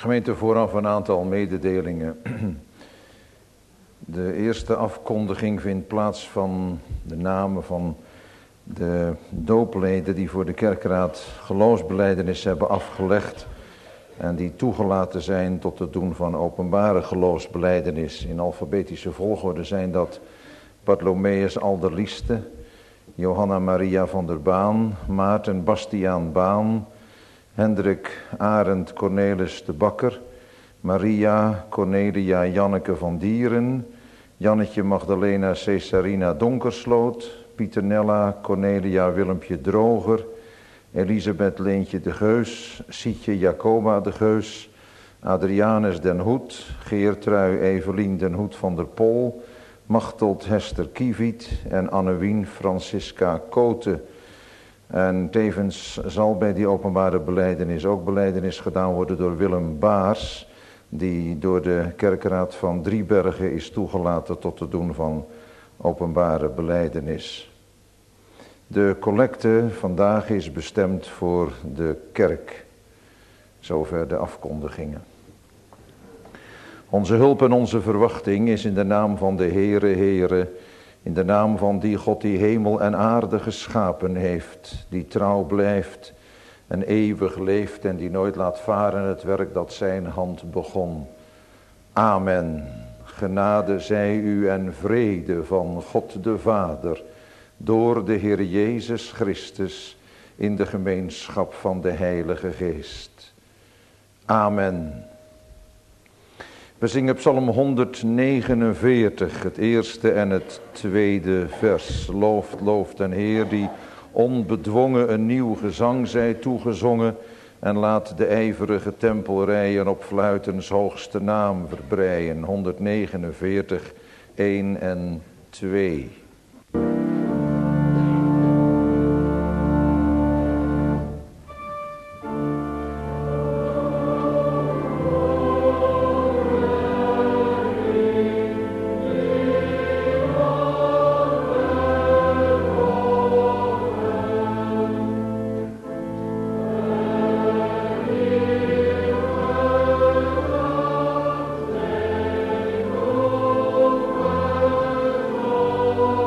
Gemeente, vooraf een aantal mededelingen. De eerste afkondiging vindt plaats van de namen van de doopleden die voor de kerkraad geloofsbelijdenis hebben afgelegd en die toegelaten zijn tot het doen van openbare geloofsbelijdenis. In alfabetische volgorde zijn dat Bartholomeus Alderlieste, Johanna Maria van der Baan, Maarten Bastiaan Baan, Hendrik Arend Cornelis de Bakker, Maria Cornelia Janneke van Dieren, Jannetje Magdalena Cesarina Donkersloot, Pieternella Cornelia Willempje Droger, Elisabeth Leentje de Geus, Sietje Jacoba de Geus, Adrianus den Hoed, Geertrui Evelien den Hoed van der Pol, Machteld Hester Kieviet en Annewien Francisca Kote. En tevens zal bij die openbare belijdenis ook belijdenis gedaan worden door Willem Baars, die door de kerkraad van Driebergen is toegelaten tot het doen van openbare belijdenis. De collecte vandaag is bestemd voor de kerk. Zover de afkondigingen. Onze hulp en onze verwachting is in de naam van de Heere, in de naam van die God die hemel en aarde geschapen heeft, die trouw blijft en eeuwig leeft en die nooit laat varen het werk dat zijn hand begon. Amen. Genade zij u en vrede van God de Vader, door de Heer Jezus Christus, in de gemeenschap van de Heilige Geest. Amen. We zingen Psalm 149, het eerste en het tweede vers. Looft den Heer die onbedwongen een nieuw gezang zij toegezongen en laat de ijverige tempelrijen op fluitens hoogste naam verbreien. 149, 1 en 2. Oh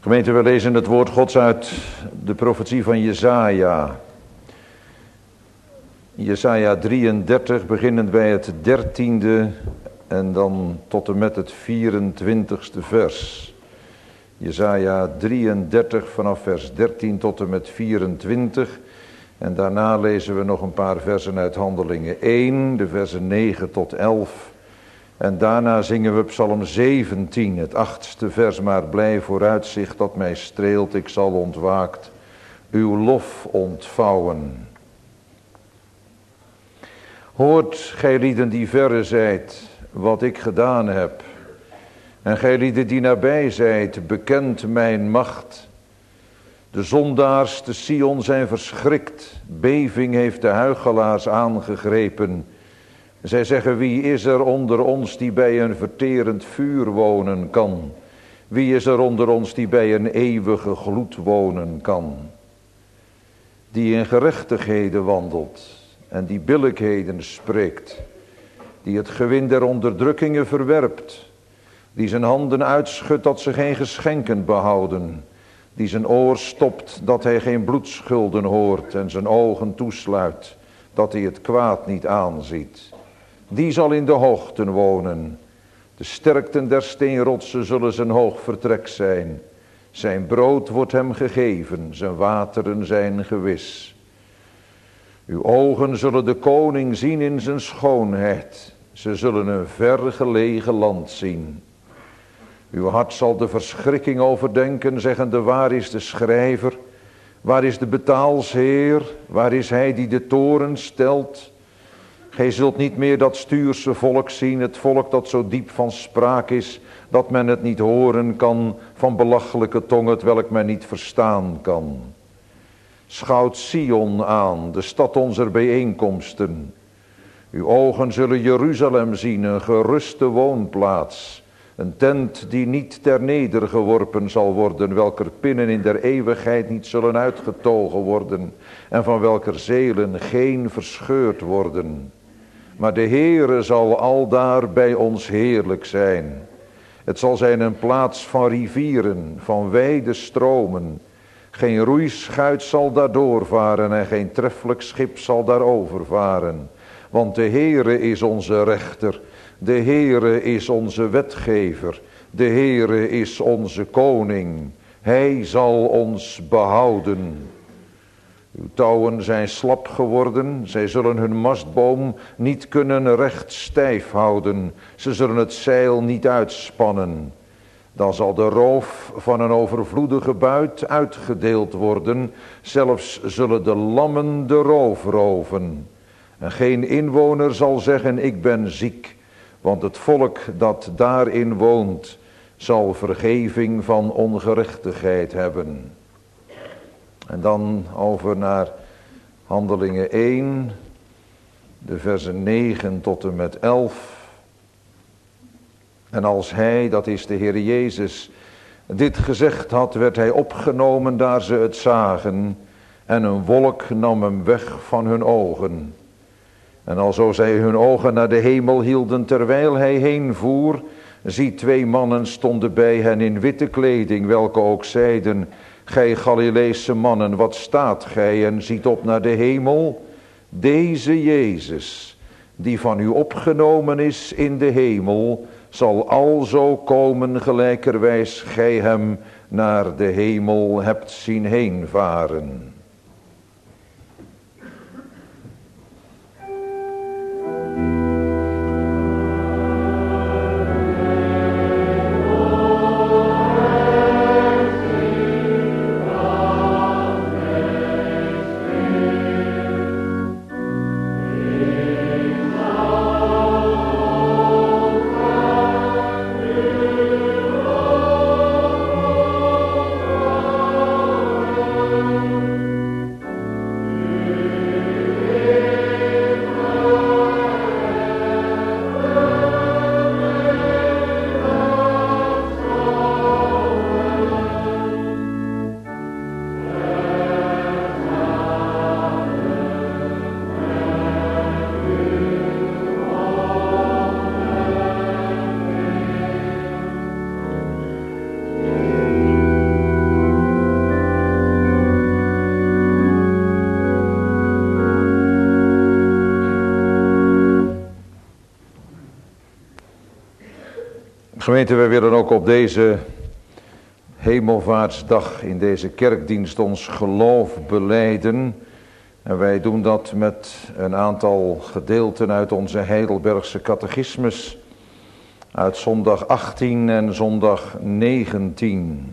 Gemeente, we lezen het woord Gods uit de profetie van Jesaja. Jesaja 33, beginnend bij het 13e en dan tot en met het 24ste vers. Jesaja 33 vanaf vers 13 tot en met 24. En daarna lezen we nog een paar versen uit Handelingen 1, de versen 9 tot 11. En daarna zingen we Psalm 17, het 8e vers. Maar blij vooruitzicht dat mij streelt, ik zal ontwaakt uw lof ontvouwen. Hoort, gij lieden die verre zijt, wat ik gedaan heb. En gij lieden die nabij zijt, bekent mijn macht. De zondaars te Sion zijn verschrikt, beving heeft de huichelaars aangegrepen. Zij zeggen, wie is er onder ons die bij een verterend vuur wonen kan? Wie is er onder ons die bij een eeuwige gloed wonen kan? Die in gerechtigheden wandelt en die billijkheden spreekt. Die het gewin der onderdrukkingen verwerpt. Die zijn handen uitschudt dat ze geen geschenken behouden. Die zijn oor stopt dat hij geen bloedschulden hoort en zijn ogen toesluit dat hij het kwaad niet aanziet. Die zal in de hoogten wonen. De sterkten der steenrotsen zullen zijn hoog vertrek zijn. Zijn brood wordt hem gegeven, zijn wateren zijn gewis. Uw ogen zullen de koning zien in zijn schoonheid. Ze zullen een ver gelegen land zien. Uw hart zal de verschrikking overdenken, zeggende, waar is de schrijver? Waar is de betaalsheer? Waar is hij die de toren stelt? Gij zult niet meer dat stuurse volk zien, het volk dat zo diep van spraak is, dat men het niet horen kan, van belachelijke tong, hetwelk men niet verstaan kan. Schouwt Sion aan, de stad onze bijeenkomsten. Uw ogen zullen Jeruzalem zien, een geruste woonplaats. Een tent die niet ter neder geworpen zal worden, welker pinnen in der eeuwigheid niet zullen uitgetogen worden en van welker zelen geen verscheurd worden. Maar de Heere zal aldaar bij ons heerlijk zijn. Het zal zijn een plaats van rivieren, van wijde stromen. Geen roeischuit zal daar doorvaren en geen treffelijk schip zal daar overvaren. Want de Heere is onze rechter, de Heere is onze wetgever, de Heere is onze koning. Hij zal ons behouden. Uw touwen zijn slap geworden, zij zullen hun mastboom niet kunnen recht stijf houden. Ze zullen het zeil niet uitspannen. Dan zal de roof van een overvloedige buit uitgedeeld worden. Zelfs zullen de lammen de roof roven. En geen inwoner zal zeggen, ik ben ziek. Want het volk dat daarin woont, zal vergeving van ongerechtigheid hebben. En dan over naar Handelingen 1, de versen 9 tot en met 11. En als hij, dat is de Heer Jezus, dit gezegd had, werd hij opgenomen daar ze het zagen. En een wolk nam hem weg van hun ogen. En alzo zij hun ogen naar de hemel hielden terwijl hij heen voer, zie 2 mannen stonden bij hen in witte kleding, welke ook zeiden, gij Galileese mannen, wat staat gij en ziet op naar de hemel? Deze Jezus, die van u opgenomen is in de hemel, zal alzo komen gelijkerwijs gij hem naar de hemel hebt zien heenvaren. Gemeente, wij willen ook op deze Hemelvaartsdag in deze kerkdienst ons geloof belijden. En wij doen dat met een aantal gedeelten uit onze Heidelbergse catechismus. Uit zondag 18 en zondag 19.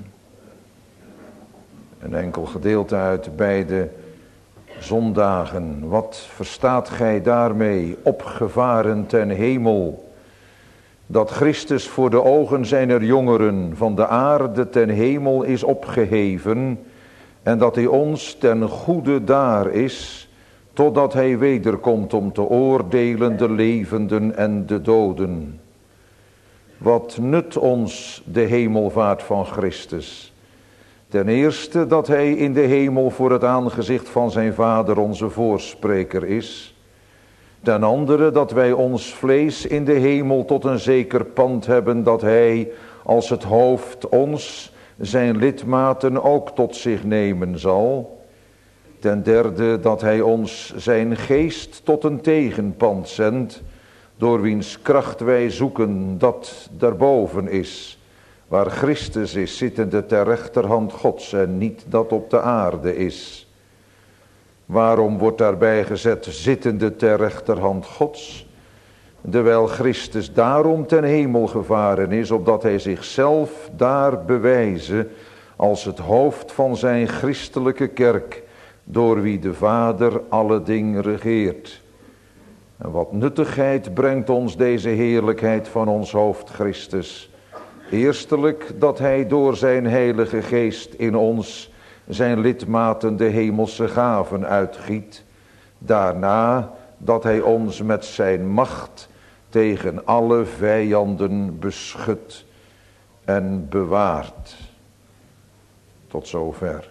Een enkel gedeelte uit beide zondagen. Wat verstaat gij daarmee, opgevaren ten hemel? Dat Christus voor de ogen zijner jongeren van de aarde ten hemel is opgeheven en dat hij ons ten goede daar is, totdat hij wederkomt om te oordelen de levenden en de doden. Wat nut ons de hemelvaart van Christus? Ten eerste dat hij in de hemel voor het aangezicht van zijn Vader onze voorspreker is. Ten andere dat wij ons vlees in de hemel tot een zeker pand hebben, dat hij als het hoofd ons, zijn lidmaten ook tot zich nemen zal. Ten derde dat hij ons zijn geest tot een tegenpand zendt, door wiens kracht wij zoeken dat daarboven is, waar Christus is, zittende ter rechterhand Gods en niet dat op de aarde is. Waarom wordt daarbij gezet zittende ter rechterhand Gods? Terwijl Christus daarom ten hemel gevaren is, opdat hij zichzelf daar bewijze als het hoofd van zijn christelijke kerk, door wie de Vader alle dingen regeert. En wat nuttigheid brengt ons deze heerlijkheid van ons hoofd Christus? Eerstelijk dat hij door zijn heilige geest in ons zijn lidmaten de hemelse gaven uitgiet. Daarna dat hij ons met zijn macht tegen alle vijanden beschut en bewaart. Tot zover.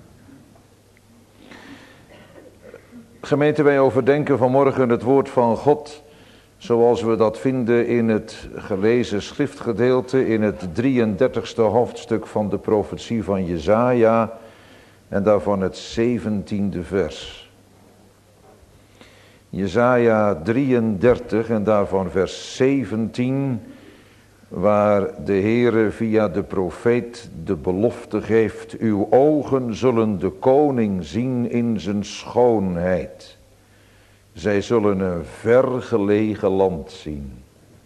Gemeente, wij overdenken vanmorgen het woord van God, zoals we dat vinden in het gelezen schriftgedeelte in het 33ste hoofdstuk van de profetie van Jesaja en daarvan het 17e vers. Jesaja 33 en daarvan vers 17, waar de Heere via de profeet de belofte geeft: uw ogen zullen de koning zien in zijn schoonheid. Zij zullen een vergelegen land zien.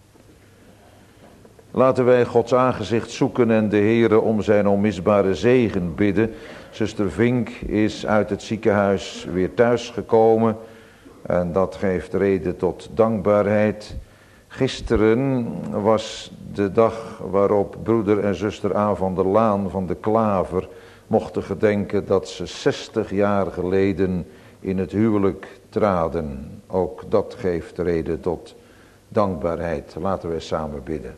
Laten wij Gods aangezicht zoeken en de Heere om zijn onmisbare zegen bidden. Zuster Vink is uit het ziekenhuis weer thuisgekomen en dat geeft reden tot dankbaarheid. Gisteren was de dag waarop broeder en zuster A. van der Laan van de Klaver mochten gedenken dat ze 60 jaar geleden in het huwelijk traden. Ook dat geeft reden tot dankbaarheid. Laten wij samen bidden.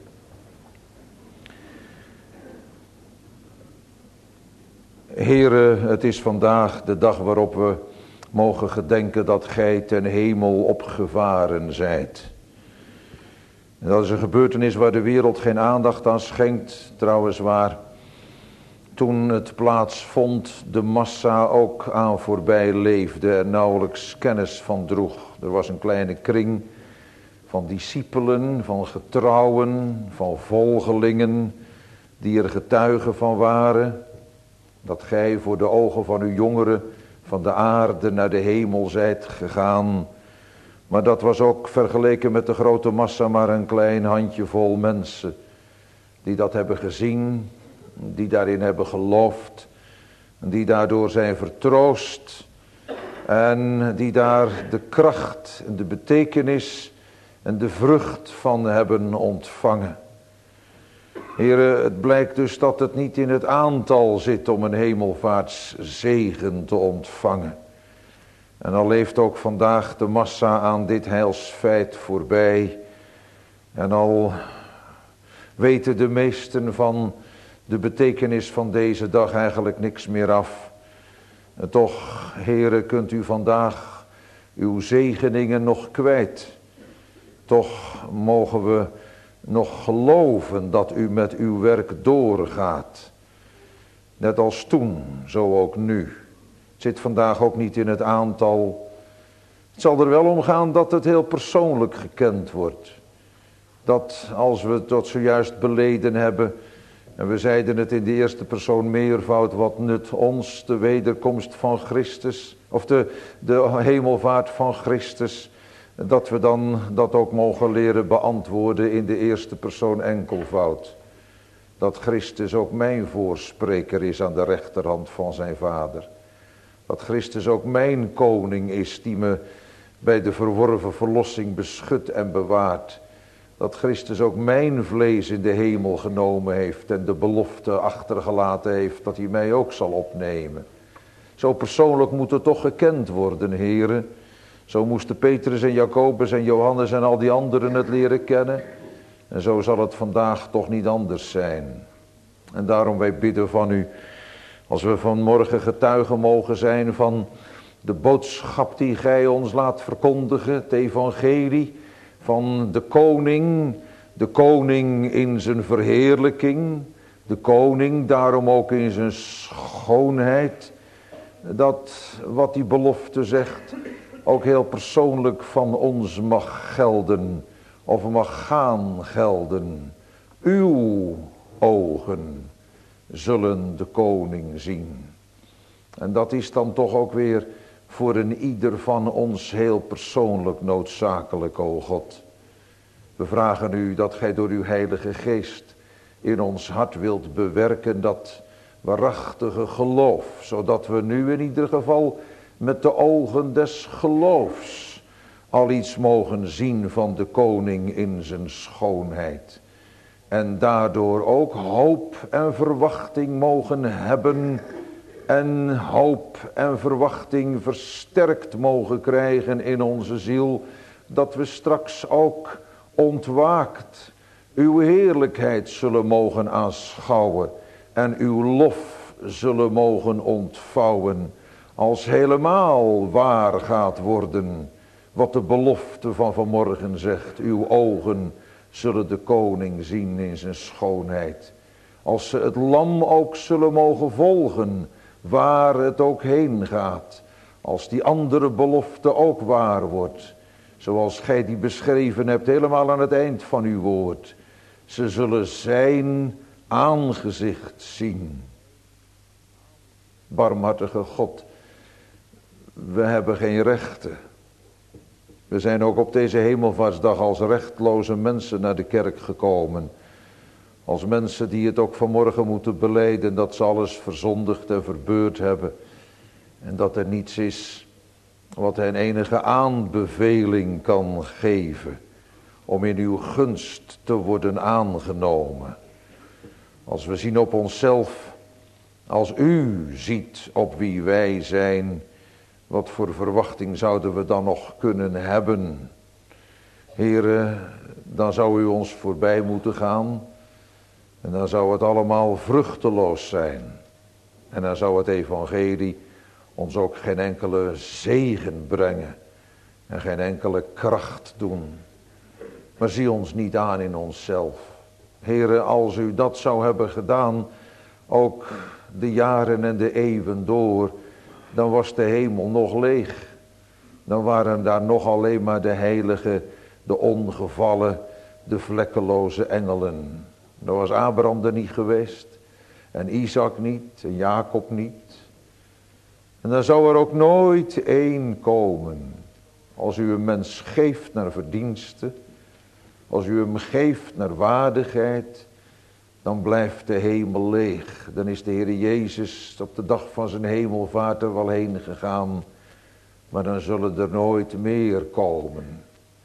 Heere, het is vandaag de dag waarop we mogen gedenken dat gij ten hemel opgevaren zijt. En dat is een gebeurtenis waar de wereld geen aandacht aan schenkt. Trouwens waar toen het plaatsvond de massa ook aan voorbij leefde en nauwelijks kennis van droeg. Er was een kleine kring van discipelen, van getrouwen, van volgelingen die er getuigen van waren. Dat gij voor de ogen van uw jongeren van de aarde naar de hemel zijt gegaan. Maar dat was ook vergeleken met de grote massa maar een klein handjevol mensen. Die dat hebben gezien, die daarin hebben geloofd. Die daardoor zijn vertroost. En die daar de kracht en de betekenis en de vrucht van hebben ontvangen. Heren, het blijkt dus dat het niet in het aantal zit om een hemelvaartszegen te ontvangen. En al leeft ook vandaag de massa aan dit heilsfeit voorbij. En al weten de meesten van de betekenis van deze dag eigenlijk niks meer af. En toch, Heren, kunt u vandaag uw zegeningen nog kwijt. Toch mogen we nog geloven dat u met uw werk doorgaat. Net als toen, zo ook nu. Het zit vandaag ook niet in het aantal. Het zal er wel om gaan dat het heel persoonlijk gekend wordt. dat als we dat zojuist beleden hebben, en we zeiden het in de eerste persoon meervoud, wat nut ons de wederkomst van Christus, of de hemelvaart van Christus, dat we dan dat ook mogen leren beantwoorden in de eerste persoon enkelvoud. Dat Christus ook mijn voorspreker is aan de rechterhand van zijn Vader. Dat Christus ook mijn koning is die me bij de verworven verlossing beschut en bewaart. Dat Christus ook mijn vlees in de hemel genomen heeft en de belofte achtergelaten heeft dat hij mij ook zal opnemen. Zo persoonlijk moet het toch gekend worden, heren. Zo moesten Petrus en Jacobus en Johannes en al die anderen het leren kennen. En zo zal het vandaag toch niet anders zijn. En daarom wij bidden van u, als we vanmorgen getuigen mogen zijn van de boodschap die gij ons laat verkondigen, het evangelie van de koning in zijn verheerlijking, de koning daarom ook in zijn schoonheid, dat wat die belofte zegt ook heel persoonlijk van ons mag gelden, of mag gaan gelden. Uw ogen zullen de koning zien. En dat is dan toch ook weer voor een ieder van ons heel persoonlijk noodzakelijk, o God. We vragen u dat gij door uw heilige geest in ons hart wilt bewerken dat waarachtige geloof, zodat we nu in ieder geval met de ogen des geloofs al iets mogen zien van de koning in zijn schoonheid. En daardoor ook hoop en verwachting mogen hebben en hoop en verwachting versterkt mogen krijgen in onze ziel, dat we straks ook ontwaakt uw heerlijkheid zullen mogen aanschouwen en uw lof zullen mogen ontvouwen, als helemaal waar gaat worden wat de belofte van vanmorgen zegt. Uw ogen zullen de koning zien in zijn schoonheid. Als ze het lam ook zullen mogen volgen, waar het ook heen gaat. Als die andere belofte ook waar wordt. Zoals gij die beschreven hebt helemaal aan het eind van uw woord. Ze zullen zijn aangezicht zien. Barmhartige God, we hebben geen rechten. We zijn ook op deze hemelvaartsdag als rechtloze mensen naar de kerk gekomen. Als mensen die het ook vanmorgen moeten belijden dat ze alles verzondigd en verbeurd hebben. En dat er niets is wat hen enige aanbeveling kan geven om in uw gunst te worden aangenomen. Als we zien op onszelf, als u ziet op wie wij zijn, wat voor verwachting zouden we dan nog kunnen hebben? Heere, dan zou u ons voorbij moeten gaan. En dan zou het allemaal vruchteloos zijn. En dan zou het evangelie ons ook geen enkele zegen brengen. En geen enkele kracht doen. Maar zie ons niet aan in onszelf. Heere, als u dat zou hebben gedaan, ook de jaren en de eeuwen door, dan was de hemel nog leeg. Dan waren daar nog alleen maar de heilige, de ongevallen, de vlekkeloze engelen. Dan was Abraham er niet geweest. En Isaac niet. En Jacob niet. En dan zou er ook nooit één komen. Als u een mens geeft naar verdiensten. Als u hem geeft naar waardigheid. Dan blijft de hemel leeg. Dan is de Heer Jezus op de dag van zijn hemelvaart er wel heen gegaan. Maar dan zullen er nooit meer komen.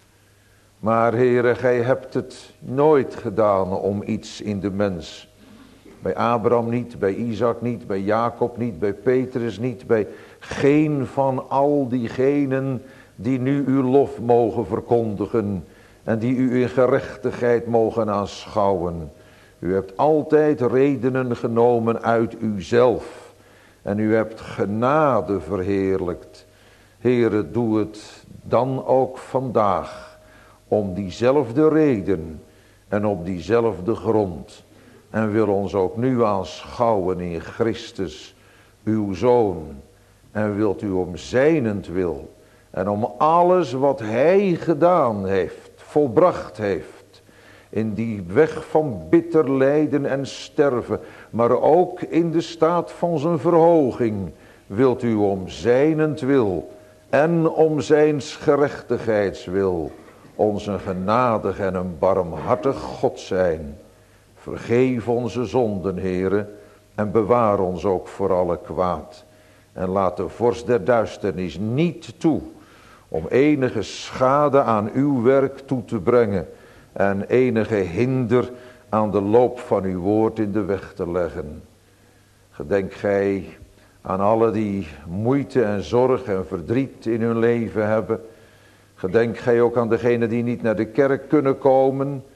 Maar Heere, gij hebt het nooit gedaan om iets in de mens. Bij Abraham niet, bij Isaac niet, bij Jacob niet, bij Petrus niet, bij geen van al diegenen die nu uw lof mogen verkondigen en die u in gerechtigheid mogen aanschouwen. U hebt altijd redenen genomen uit uzelf en u hebt genade verheerlijkt. Heere, doe het dan ook vandaag. Om diezelfde reden en op diezelfde grond. En wil ons ook nu aanschouwen in Christus, uw Zoon. En wilt u om zijnentwil en om alles wat hij gedaan heeft, volbracht heeft. in die weg van bitter lijden en sterven, maar ook in de staat van zijn verhoging, wilt u om zijnentwil en om zijns gerechtigheidswil ons een genadig en een barmhartig God zijn. Vergeef onze zonden, Heere, en bewaar ons ook voor alle kwaad. En laat de vorst der duisternis niet toe om enige schade aan uw werk toe te brengen en enige hinder aan de loop van uw woord in de weg te leggen. Gedenk gij aan alle die moeite en zorg en verdriet in hun leven hebben. Gedenk gij ook aan degenen die niet naar de kerk kunnen komen.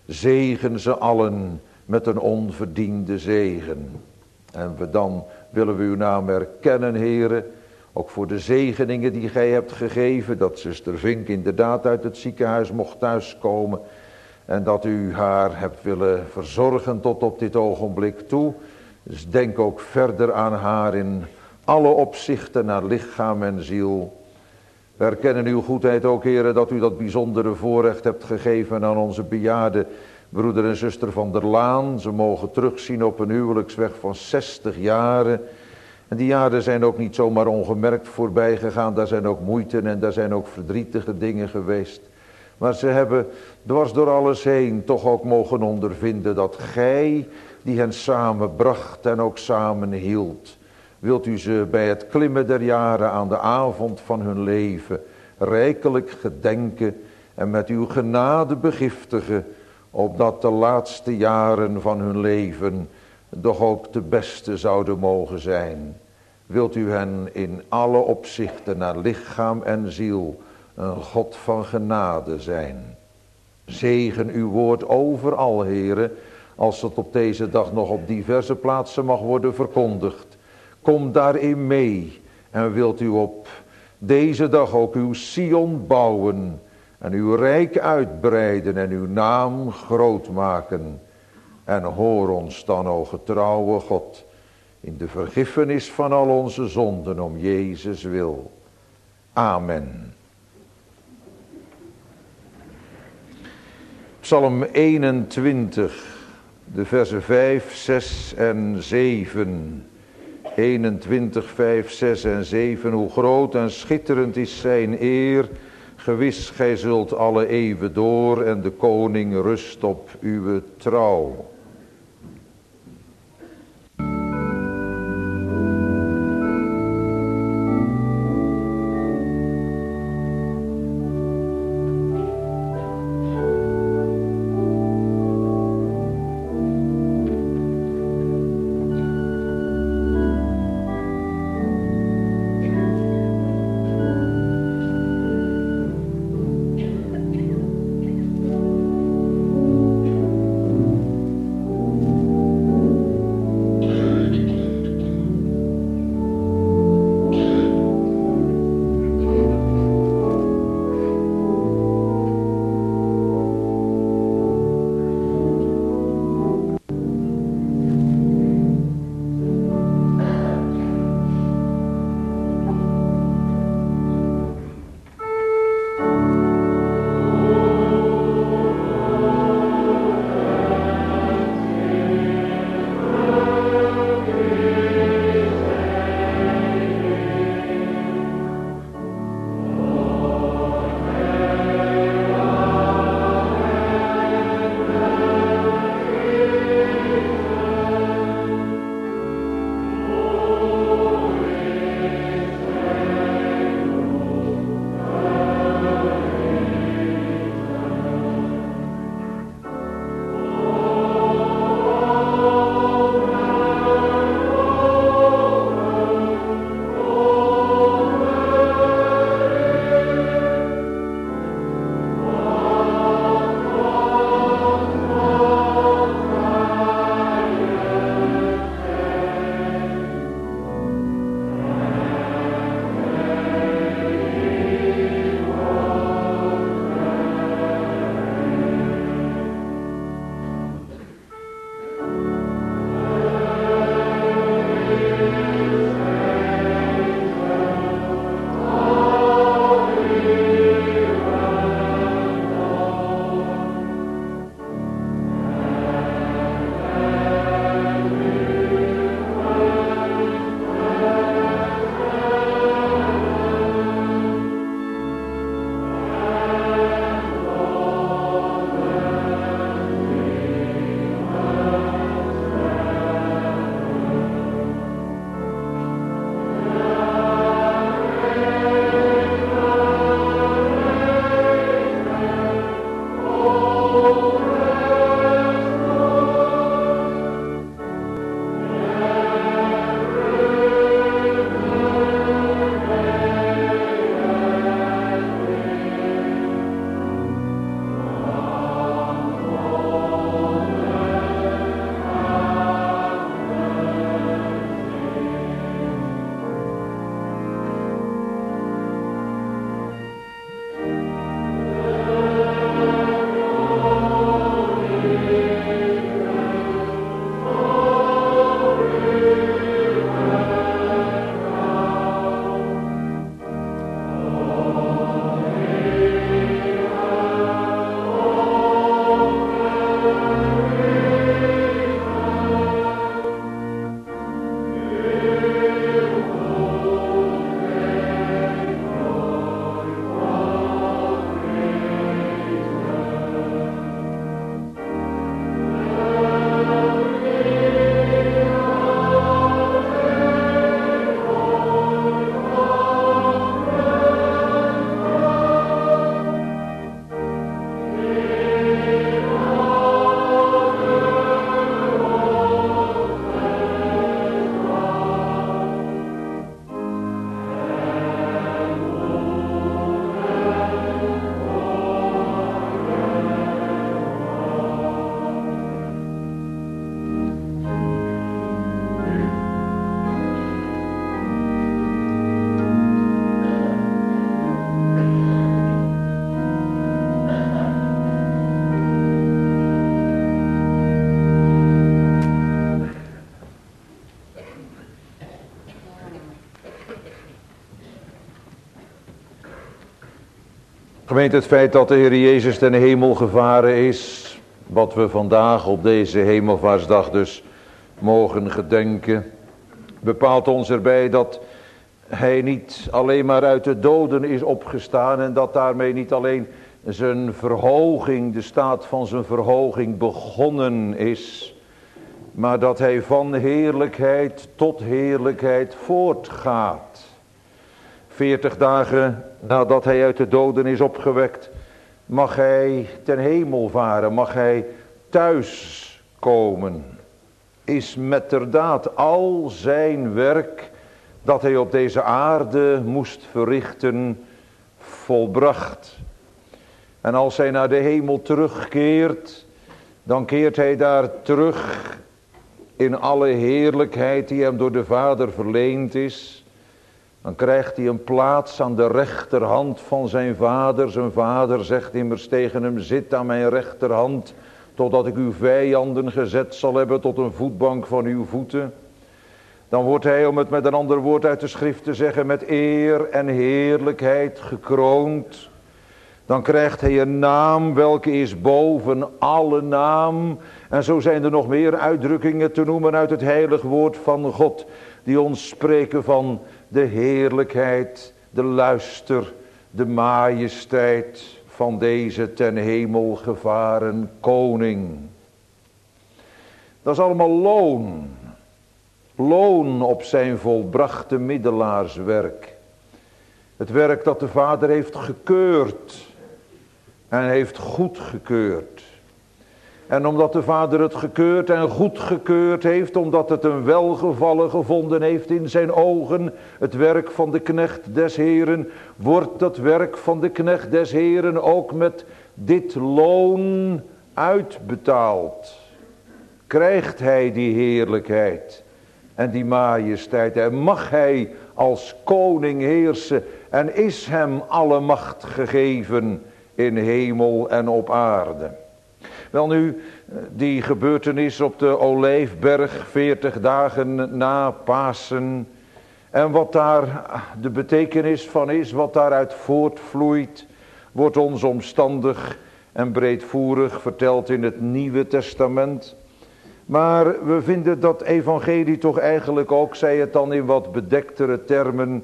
Zegen ze allen met een onverdiende zegen. En dan willen we uw naam erkennen, Heere, ook voor de zegeningen die gij hebt gegeven, dat zuster Vink inderdaad uit het ziekenhuis mocht thuiskomen en dat u haar hebt willen verzorgen tot op dit ogenblik toe. Dus denk ook verder aan haar in alle opzichten naar lichaam en ziel. We erkennen uw goedheid ook, Heere, dat u dat bijzondere voorrecht hebt gegeven aan onze bejaarde broeder en zuster van der Laan. Ze mogen terugzien op een huwelijksweg van 60 jaren. En die jaren zijn ook niet zomaar ongemerkt voorbij gegaan. Daar zijn ook moeite en daar zijn ook verdrietige dingen geweest. Maar ze hebben dwars door alles heen toch ook mogen ondervinden dat gij die hen samenbracht en ook samen hield. Wilt u ze bij het klimmen der jaren aan de avond van hun leven rijkelijk gedenken en met uw genade begiftigen, opdat de laatste jaren van hun leven toch ook de beste zouden mogen zijn. Wilt u hen in alle opzichten naar lichaam en ziel een God van genade zijn. Zegen uw woord overal, Heere, als het op deze dag nog op diverse plaatsen mag worden verkondigd. Kom daarin mee en wilt u op deze dag ook uw Sion bouwen en uw rijk uitbreiden en uw naam groot maken. En hoor ons dan, o getrouwe God, in de vergiffenis van al onze zonden om Jezus wil. Amen. Psalm 21, de versen 5, 6 en 7. 21, 5, 6 en 7. Hoe groot en schitterend is zijn eer. Gewis, gij zult alle eeuwen door en de koning rust op uw trouw. Gemeente, het feit dat de Heer Jezus ten hemel gevaren is, wat we vandaag op deze hemelvaartsdag dus mogen gedenken, bepaalt ons erbij dat hij niet alleen maar uit de doden is opgestaan en dat daarmee niet alleen zijn verhoging, de staat van zijn verhoging begonnen is, maar dat hij van heerlijkheid tot heerlijkheid voortgaat. 40 dagen nadat hij uit de doden is opgewekt, mag hij ten hemel varen, mag hij thuis komen. Is metterdaad al zijn werk dat hij op deze aarde moest verrichten volbracht. En als hij naar de hemel terugkeert, dan keert hij daar terug in alle heerlijkheid die hem door de Vader verleend is. Dan krijgt hij een plaats aan de rechterhand van zijn vader. Zijn vader zegt immers tegen hem: zit aan mijn rechterhand, totdat ik uw vijanden gezet zal hebben tot een voetbank van uw voeten. Dan wordt hij, om het met een ander woord uit de schrift te zeggen, met eer en heerlijkheid gekroond. Dan krijgt hij een naam welke is boven alle naam. En zo zijn er nog meer uitdrukkingen te noemen uit het heilig woord van God, die ons spreken van de heerlijkheid, de luister, de majesteit van deze ten hemel gevaren koning. Dat is allemaal loon. Loon op zijn volbrachte middelaarswerk. Het werk dat de Vader heeft gekeurd en heeft goedgekeurd. En omdat de Vader het gekeurd en goedgekeurd heeft, omdat het een welgevallen gevonden heeft in zijn ogen, het werk van de knecht des Heeren, wordt dat werk van de knecht des Heeren ook met dit loon uitbetaald. Krijgt hij die heerlijkheid en die majesteit en mag hij als koning heersen en is hem alle macht gegeven in hemel en op aarde. Welnu, die gebeurtenis op de Olijfberg 40 dagen na Pasen en wat daar de betekenis van is, wat daaruit voortvloeit, wordt ons omstandig en breedvoerig verteld in het Nieuwe Testament. Maar we vinden dat evangelie toch eigenlijk ook, zij het dan in wat bedektere termen,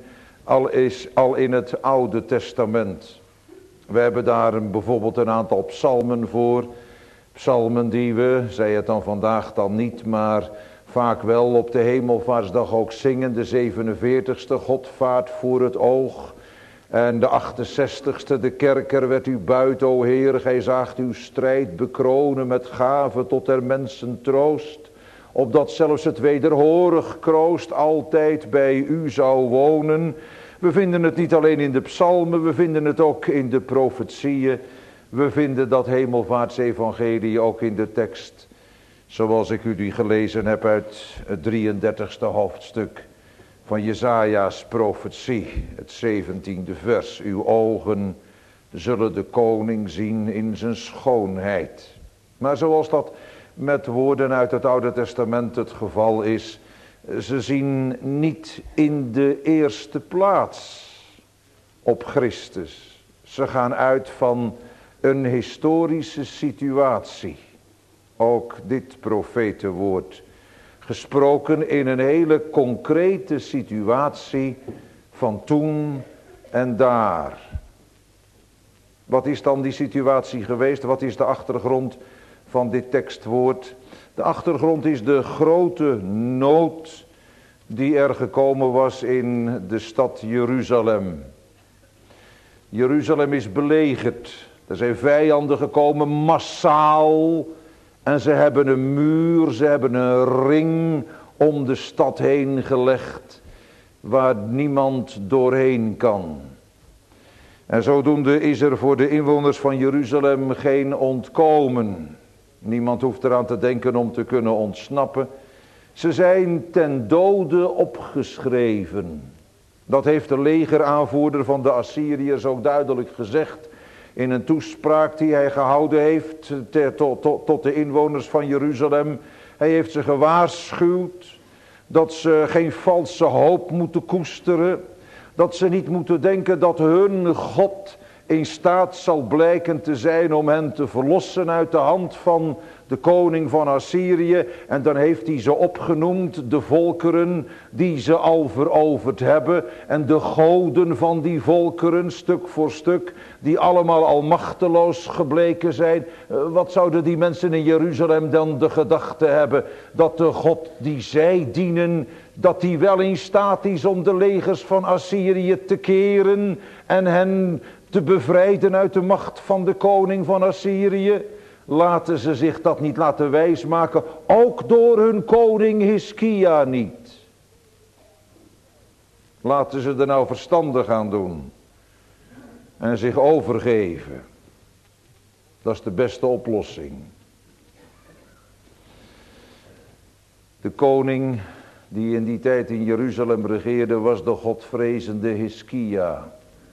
al in het Oude Testament. We hebben daar bijvoorbeeld een aantal psalmen voor. Psalmen die we, zij het dan vandaag dan niet, maar vaak wel op de hemelvaartsdag ook zingen. De 47ste, God vaart voor het oog. En de 68ste, de kerker werd u buiten, o Heer. Gij zaagt uw strijd bekronen met gaven tot der mensen troost. Opdat zelfs het wederhorig kroost altijd bij u zou wonen. We vinden het niet alleen in de psalmen, we vinden het ook in de profetieën. We vinden dat hemelvaartsevangelie ook in de tekst, zoals ik u die gelezen heb uit het 33ste hoofdstuk van Jesaja's profetie, het 17e vers. Uw ogen zullen de koning zien in zijn schoonheid. Maar zoals dat met woorden uit het Oude Testament het geval is, ze zien niet in de eerste plaats op Christus. Ze gaan uit van een historische situatie. Ook dit profetenwoord. Gesproken in een hele concrete situatie van toen en daar. Wat is dan die situatie geweest? Wat is de achtergrond van dit tekstwoord? De achtergrond is de grote nood die er gekomen was in de stad Jeruzalem. Jeruzalem is belegerd. Er zijn vijanden gekomen, massaal. En ze hebben een muur, ze hebben een ring om de stad heen gelegd, waar niemand doorheen kan. En zodoende is er voor de inwoners van Jeruzalem geen ontkomen. Niemand hoeft eraan te denken om te kunnen ontsnappen. Ze zijn ten dode opgeschreven. Dat heeft de legeraanvoerder van de Assyriërs ook duidelijk gezegd in een toespraak die hij gehouden heeft tot de inwoners van Jeruzalem. Hij heeft ze gewaarschuwd dat ze geen valse hoop moeten koesteren. Dat ze niet moeten denken dat hun God in staat zal blijken te zijn om hen te verlossen uit de hand van de koning van Assyrië. En dan heeft hij ze opgenoemd, de volkeren die ze al veroverd hebben. En de goden van die volkeren, stuk voor stuk, die allemaal al machteloos gebleken zijn. Wat zouden die mensen in Jeruzalem dan de gedachte hebben? Dat de God die zij dienen, dat die wel in staat is om de legers van Assyrië te keren en hen te bevrijden uit de macht van de koning van Assyrië. Laten ze zich dat niet laten wijsmaken, ook door hun koning Hiskia niet. Laten ze er nou verstandig aan doen en zich overgeven. Dat is de beste oplossing. De koning die in die tijd in Jeruzalem regeerde was de godvrezende Hiskia.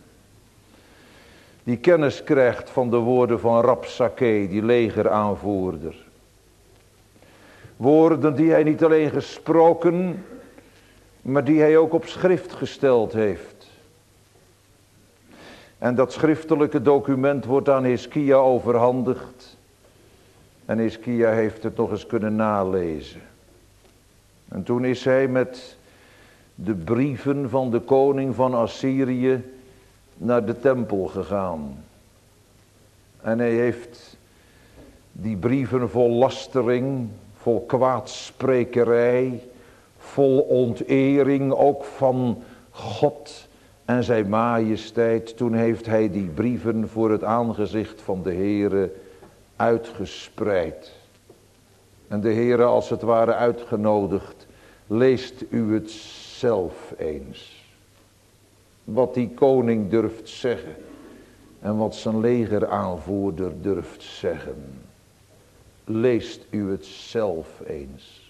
Die kennis krijgt van de woorden van Rabsakeh, die legeraanvoerder. Woorden die hij niet alleen gesproken, maar die hij ook op schrift gesteld heeft. En dat schriftelijke document wordt aan Hiskia overhandigd. En Hiskia heeft het nog eens kunnen nalezen. En toen is hij met de brieven van de koning van Assyrië naar de tempel gegaan. En hij heeft die brieven vol lastering, vol kwaadsprekerij, vol ontering ook van God en zijn majesteit. Toen heeft hij die brieven voor het aangezicht van de Heere uitgespreid. En de Heere als het ware uitgenodigd, leest u het zelf eens. Wat die koning durft zeggen en wat zijn legeraanvoerder durft zeggen. Leest u het zelf eens.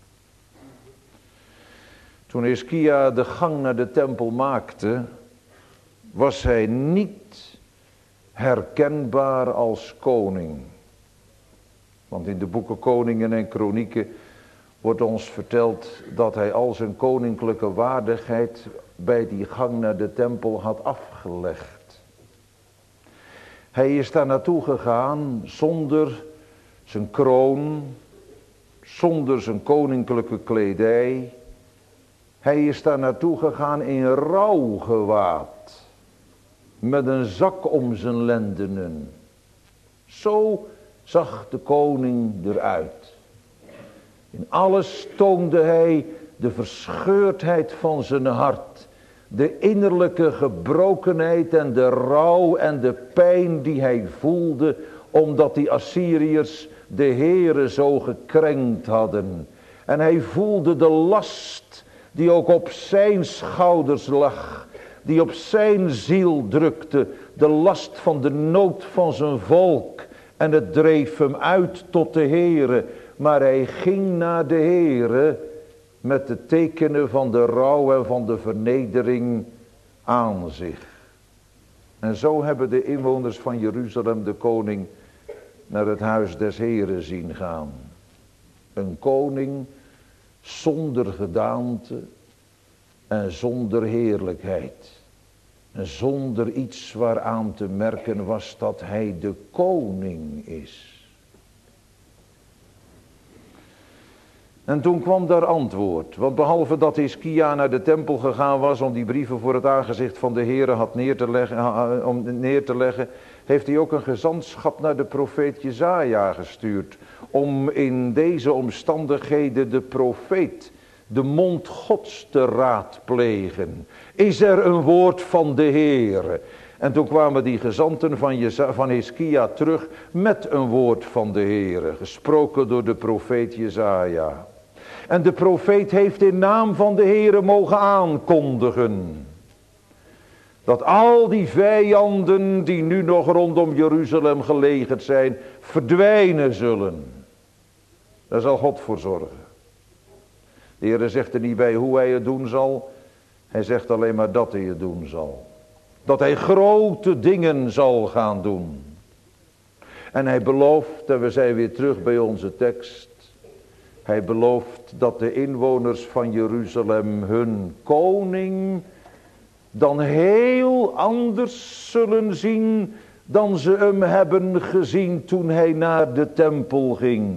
Toen Hiskia de gang naar de tempel maakte, was hij niet herkenbaar als koning. Want in de boeken Koningen en Kronieken wordt ons verteld dat hij al zijn koninklijke waardigheid bij die gang naar de tempel had afgelegd. Hij is daar naartoe gegaan zonder zijn kroon, zonder zijn koninklijke kledij. Hij is daar naartoe gegaan in rouwgewaad, met een zak om zijn lendenen. Zo zag de koning eruit. In alles toonde hij de verscheurdheid van zijn hart. De innerlijke gebrokenheid en de rouw en de pijn die hij voelde. Omdat die Assyriërs de Heere zo gekrenkt hadden. En hij voelde de last die ook op zijn schouders lag. Die op zijn ziel drukte. De last van de nood van zijn volk. En het dreef hem uit tot de Heere. Maar hij ging naar de Heere met de tekenen van de rouw en van de vernedering aan zich. En zo hebben de inwoners van Jeruzalem de koning naar het huis des Heeren zien gaan. Een koning zonder gedaante en zonder heerlijkheid. En zonder iets waaraan te merken was dat hij de koning is. En toen kwam daar antwoord. Want behalve dat Hiskia naar de tempel gegaan was om die brieven voor het aangezicht van de Heere had neer te leggen, heeft hij ook een gezantschap naar de profeet Jesaja gestuurd. Om in deze omstandigheden de profeet, de mond Gods, te raadplegen. Is er een woord van de Heere? En toen kwamen die gezanten van Hiskia terug met een woord van de Heere, gesproken door de profeet Jesaja. En de profeet heeft in naam van de Heere mogen aankondigen dat al die vijanden die nu nog rondom Jeruzalem gelegerd zijn, verdwijnen zullen. Daar zal God voor zorgen. De Heere zegt er niet bij hoe hij het doen zal. Hij zegt alleen maar dat hij het doen zal. Dat hij grote dingen zal gaan doen. En hij belooft, en we zijn weer terug bij onze tekst. Hij belooft dat de inwoners van Jeruzalem hun koning dan heel anders zullen zien dan ze hem hebben gezien toen hij naar de tempel ging.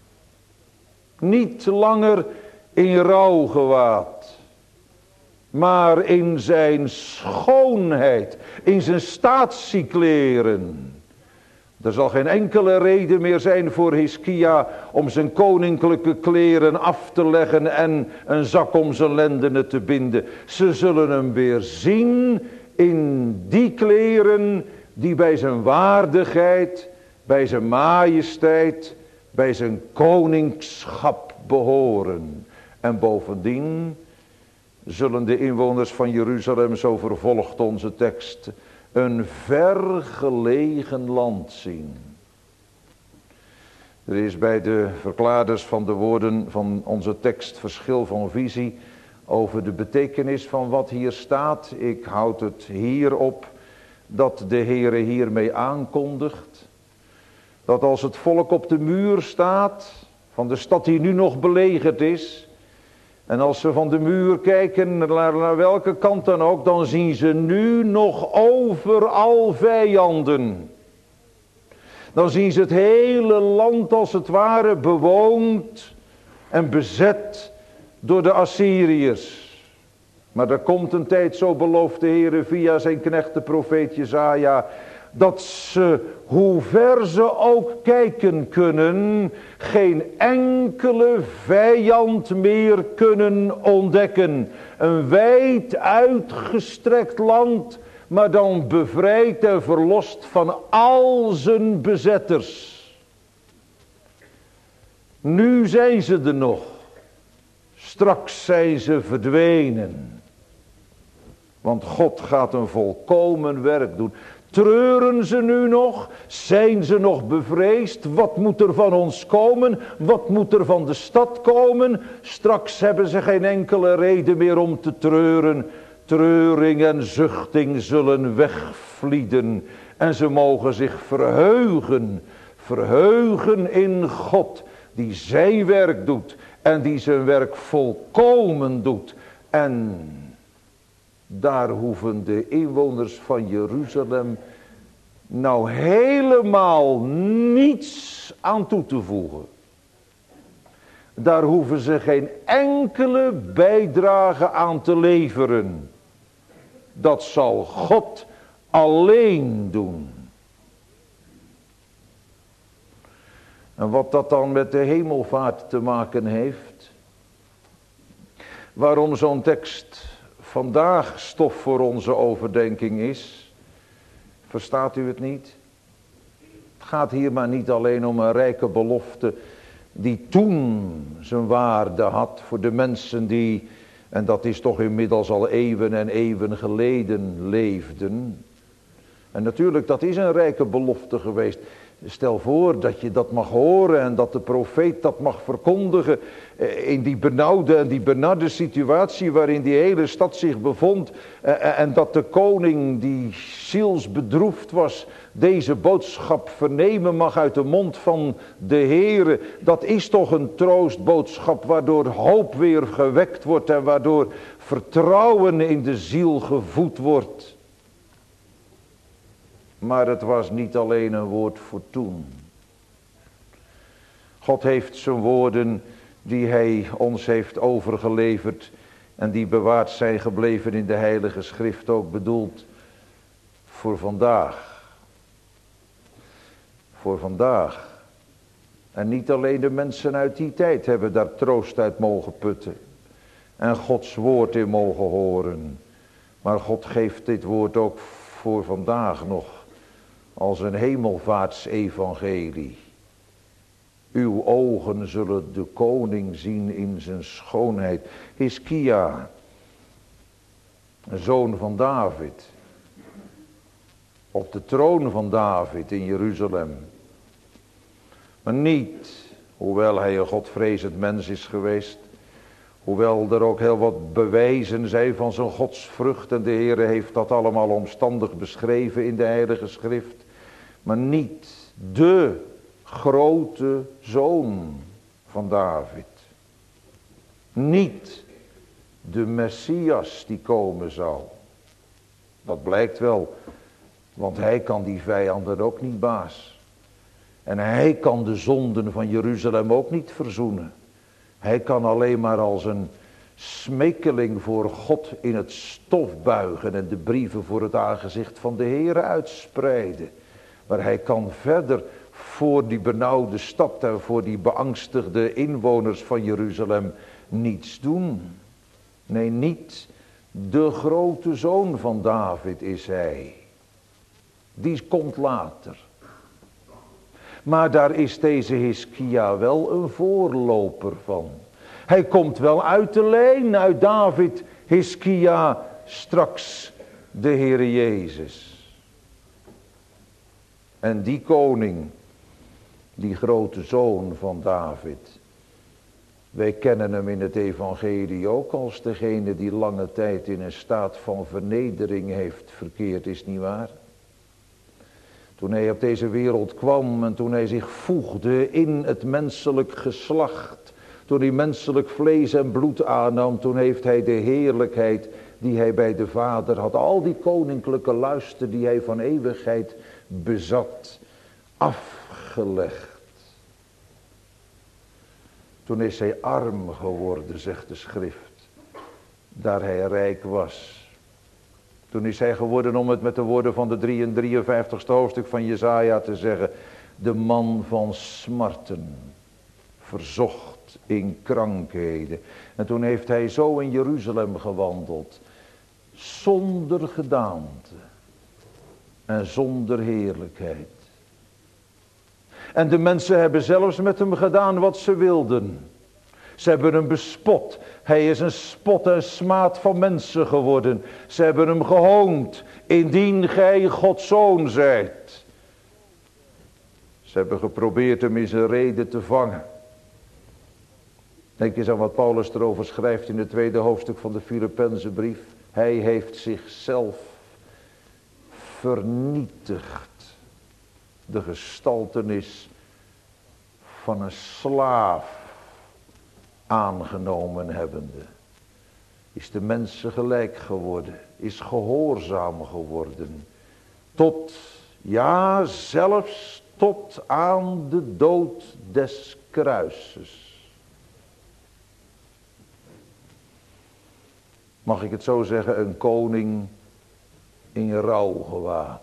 Niet langer in rouwgewaad, maar in zijn schoonheid, in zijn statiekleren. Er zal geen enkele reden meer zijn voor Hiskia om zijn koninklijke kleren af te leggen en een zak om zijn lendenen te binden. Ze zullen hem weer zien in die kleren die bij zijn waardigheid, bij zijn majesteit, bij zijn koningschap behoren. En bovendien zullen de inwoners van Jeruzalem, zo vervolgt onze tekst, een vergelegen land zien. Er is bij de verklaarders van de woorden van onze tekst verschil van visie over de betekenis van wat hier staat. Ik houd het hier op dat de Heere hiermee aankondigt dat als het volk op de muur staat van de stad die nu nog belegerd is, en als ze van de muur kijken naar welke kant dan ook, dan zien ze nu nog overal vijanden. Dan zien ze het hele land als het ware bewoond en bezet door de Assyriërs. Maar er komt een tijd, zo belooft de Heere via zijn knecht de profeet Jesaja, dat ze, hoe ver ze ook kijken kunnen, geen enkele vijand meer kunnen ontdekken. Een wijd uitgestrekt land, maar dan bevrijd en verlost van al zijn bezetters. Nu zijn ze er nog, straks zijn ze verdwenen. Want God gaat een volkomen werk doen. Treuren ze nu nog? Zijn ze nog bevreesd? Wat moet er van ons komen? Wat moet er van de stad komen? Straks hebben ze geen enkele reden meer om te treuren. Treuring en zuchting zullen wegvlieden. En ze mogen zich verheugen. Verheugen in God, die zijn werk doet. En die zijn werk volkomen doet. En daar hoeven de inwoners van Jeruzalem nou helemaal niets aan toe te voegen. Daar hoeven ze geen enkele bijdrage aan te leveren. Dat zal God alleen doen. En wat dat dan met de hemelvaart te maken heeft, waarom zo'n tekst vandaag stof voor onze overdenking is, verstaat u het niet? Het gaat hier maar niet alleen om een rijke belofte die toen zijn waarde had voor de mensen die, en dat is toch inmiddels al eeuwen en eeuwen geleden, leefden. En natuurlijk, dat is een rijke belofte geweest. Stel voor dat je dat mag horen en dat de profeet dat mag verkondigen in die benauwde en die benarde situatie waarin die hele stad zich bevond. En dat de koning die zielsbedroefd was deze boodschap vernemen mag uit de mond van de Heere. Dat is toch een troostboodschap waardoor hoop weer gewekt wordt en waardoor vertrouwen in de ziel gevoed wordt. Maar het was niet alleen een woord voor toen. God heeft zijn woorden die hij ons heeft overgeleverd en die bewaard zijn gebleven in de Heilige Schrift ook bedoeld voor vandaag. Voor vandaag. En niet alleen de mensen uit die tijd hebben daar troost uit mogen putten en Gods woord in mogen horen. Maar God geeft dit woord ook voor vandaag nog als een hemelvaartsevangelie. Uw ogen zullen de koning zien in zijn schoonheid. Hiskia, een zoon van David, op de troon van David in Jeruzalem. Maar niet, hoewel hij een godvrezend mens is geweest, hoewel er ook heel wat bewijzen zijn van zijn godsvrucht, en de Heere heeft dat allemaal omstandig beschreven in de Heilige Schrift, maar niet de grote zoon van David. Niet de Messias die komen zal. Dat blijkt wel, want hij kan die vijanden ook niet baas. En hij kan de zonden van Jeruzalem ook niet verzoenen. Hij kan alleen maar als een smekeling voor God in het stof buigen en de brieven voor het aangezicht van de Heere uitspreiden. Maar hij kan verder voor die benauwde stad en voor die beangstigde inwoners van Jeruzalem niets doen. Nee, niet de grote zoon van David is hij. Die komt later. Maar daar is deze Hiskia wel een voorloper van. Hij komt wel uit de lijn, uit David, Hiskia, straks de Heere Jezus. En die koning, die grote zoon van David, wij kennen hem in het evangelie ook als degene die lange tijd in een staat van vernedering heeft verkeerd, is niet waar? Toen hij op deze wereld kwam en toen hij zich voegde in het menselijk geslacht, toen hij menselijk vlees en bloed aannam, toen heeft hij de heerlijkheid die hij bij de Vader had, al die koninklijke luister die hij van eeuwigheid bezat, afgelegd. Toen is hij arm geworden, zegt de schrift, daar hij rijk was. Toen is hij geworden, om het met de woorden van de 53ste hoofdstuk van Jesaja te zeggen, de man van smarten, verzocht in krankheden. En toen heeft hij zo in Jeruzalem gewandeld, zonder gedaante en zonder heerlijkheid. En de mensen hebben zelfs met hem gedaan wat ze wilden. Ze hebben hem bespot. Hij is een spot en smaad van mensen geworden. Ze hebben hem gehoond. Indien gij Gods zoon zijt. Ze hebben geprobeerd hem in zijn rede te vangen. Denk eens aan wat Paulus erover schrijft in het 2e hoofdstuk van de Filippense brief. Hij heeft zichzelf vernietigd. De gestaltenis van een slaaf aangenomen hebbende. Is de mensen gelijk geworden. Is gehoorzaam geworden. Tot, ja zelfs tot aan de dood des kruises. Mag ik het zo zeggen, een koning in rouwgewaad.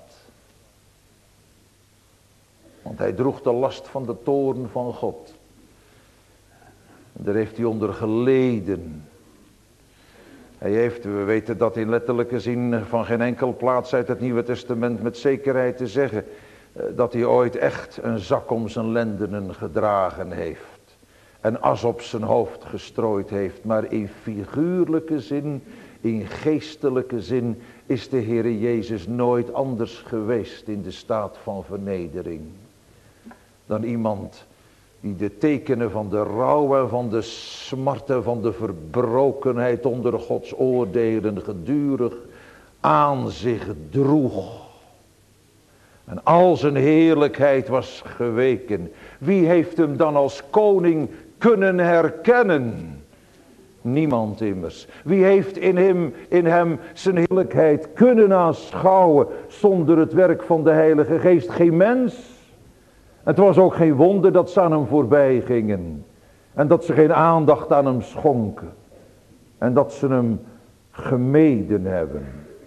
Want hij droeg de last van de toorn van God. En daar heeft hij onder geleden. Hij heeft, we weten dat in letterlijke zin van geen enkel plaats uit het Nieuwe Testament met zekerheid te zeggen, dat hij ooit echt een zak om zijn lendenen gedragen heeft. En as op zijn hoofd gestrooid heeft. Maar in figuurlijke zin, in geestelijke zin, is de Heere Jezus nooit anders geweest in de staat van vernedering. Dan iemand die de tekenen van de rouw en van de smart en van de verbrokenheid onder Gods oordelen gedurig aan zich droeg. En al zijn heerlijkheid was geweken. Wie heeft hem dan als koning kunnen herkennen? Niemand immers. Wie heeft in hem zijn heerlijkheid kunnen aanschouwen zonder het werk van de Heilige Geest? Geen mens. Het was ook geen wonder dat ze aan hem voorbij gingen. En dat ze geen aandacht aan hem schonken. En dat ze hem gemeden hebben.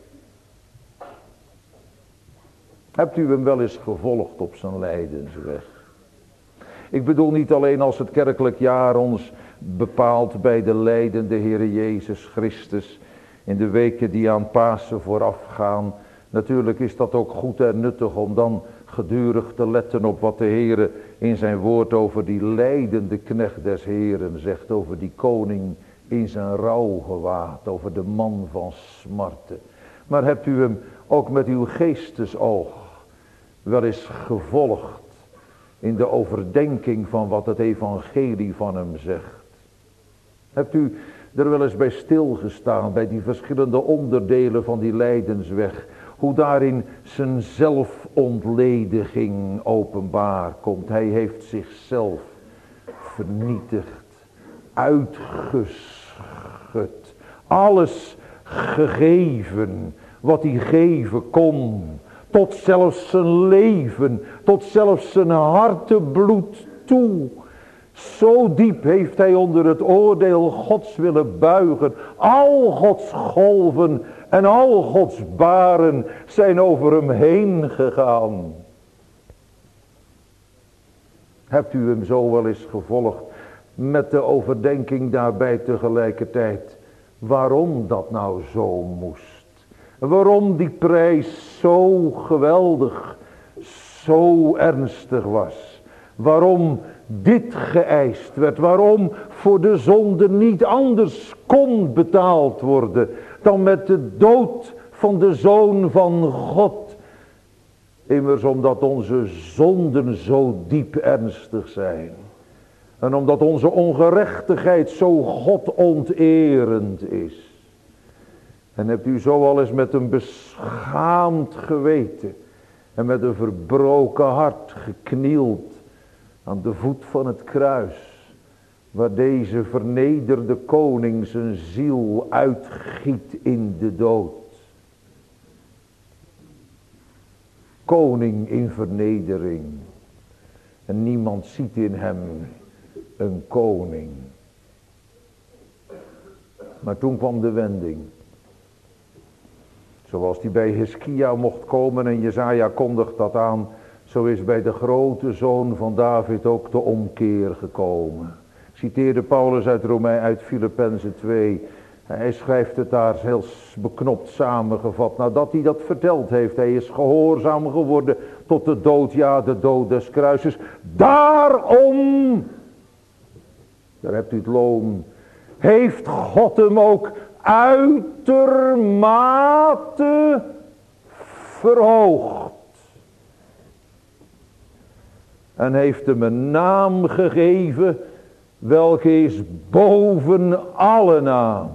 Hebt u hem wel eens gevolgd op zijn lijdensweg? Ik bedoel niet alleen als het kerkelijk jaar ons bepaalt bij de lijdende Heere Jezus Christus. In de weken die aan Pasen voorafgaan. Natuurlijk is dat ook goed en nuttig om dan gedurig te letten op wat de Heere in zijn woord over die lijdende knecht des Heeren zegt. Over die koning in zijn rouwgewaad. Over de man van smarten. Maar hebt u hem ook met uw geestesoog wel eens gevolgd in de overdenking van wat het evangelie van hem zegt? Hebt u er wel eens bij stilgestaan, bij die verschillende onderdelen van die lijdensweg, hoe daarin zijn zelfontlediging openbaar komt? Hij heeft zichzelf vernietigd, uitgeschud, alles gegeven wat hij geven kon. Tot zelfs zijn leven, tot zelfs zijn hartebloed toe. Zo diep heeft hij onder het oordeel Gods willen buigen. Al Gods golven en al Gods baren zijn over hem heen gegaan. Hebt u hem zo wel eens gevolgd met de overdenking daarbij tegelijkertijd waarom dat nou zo moest? Waarom die prijs zo geweldig, zo ernstig was? Waarom dit geëist werd? Waarom voor de zonde niet anders kon betaald worden dan met de dood van de Zoon van God? Immers omdat onze zonden zo diep ernstig zijn. En omdat onze ongerechtigheid zo godonterend is. En hebt u zo al eens met een beschaamd geweten en met een verbroken hart geknield aan de voet van het kruis, waar deze vernederde koning zijn ziel uitgiet in de dood. Koning in vernedering. En niemand ziet in hem een koning. Maar toen kwam de wending. Zoals die bij Hiskia mocht komen en Jesaja kondigt dat aan. Zo is bij de grote zoon van David ook de omkeer gekomen. Citeerde Paulus uit Filippenzen 2. Hij schrijft het daar heel beknopt samengevat. Nadat hij dat verteld heeft. Hij is gehoorzaam geworden tot de dood. Ja, de dood des kruises. Daarom. Daar hebt u het loon. Heeft God hem ook uitermate verhoogd. En heeft hem een naam gegeven. Welke is boven alle naam.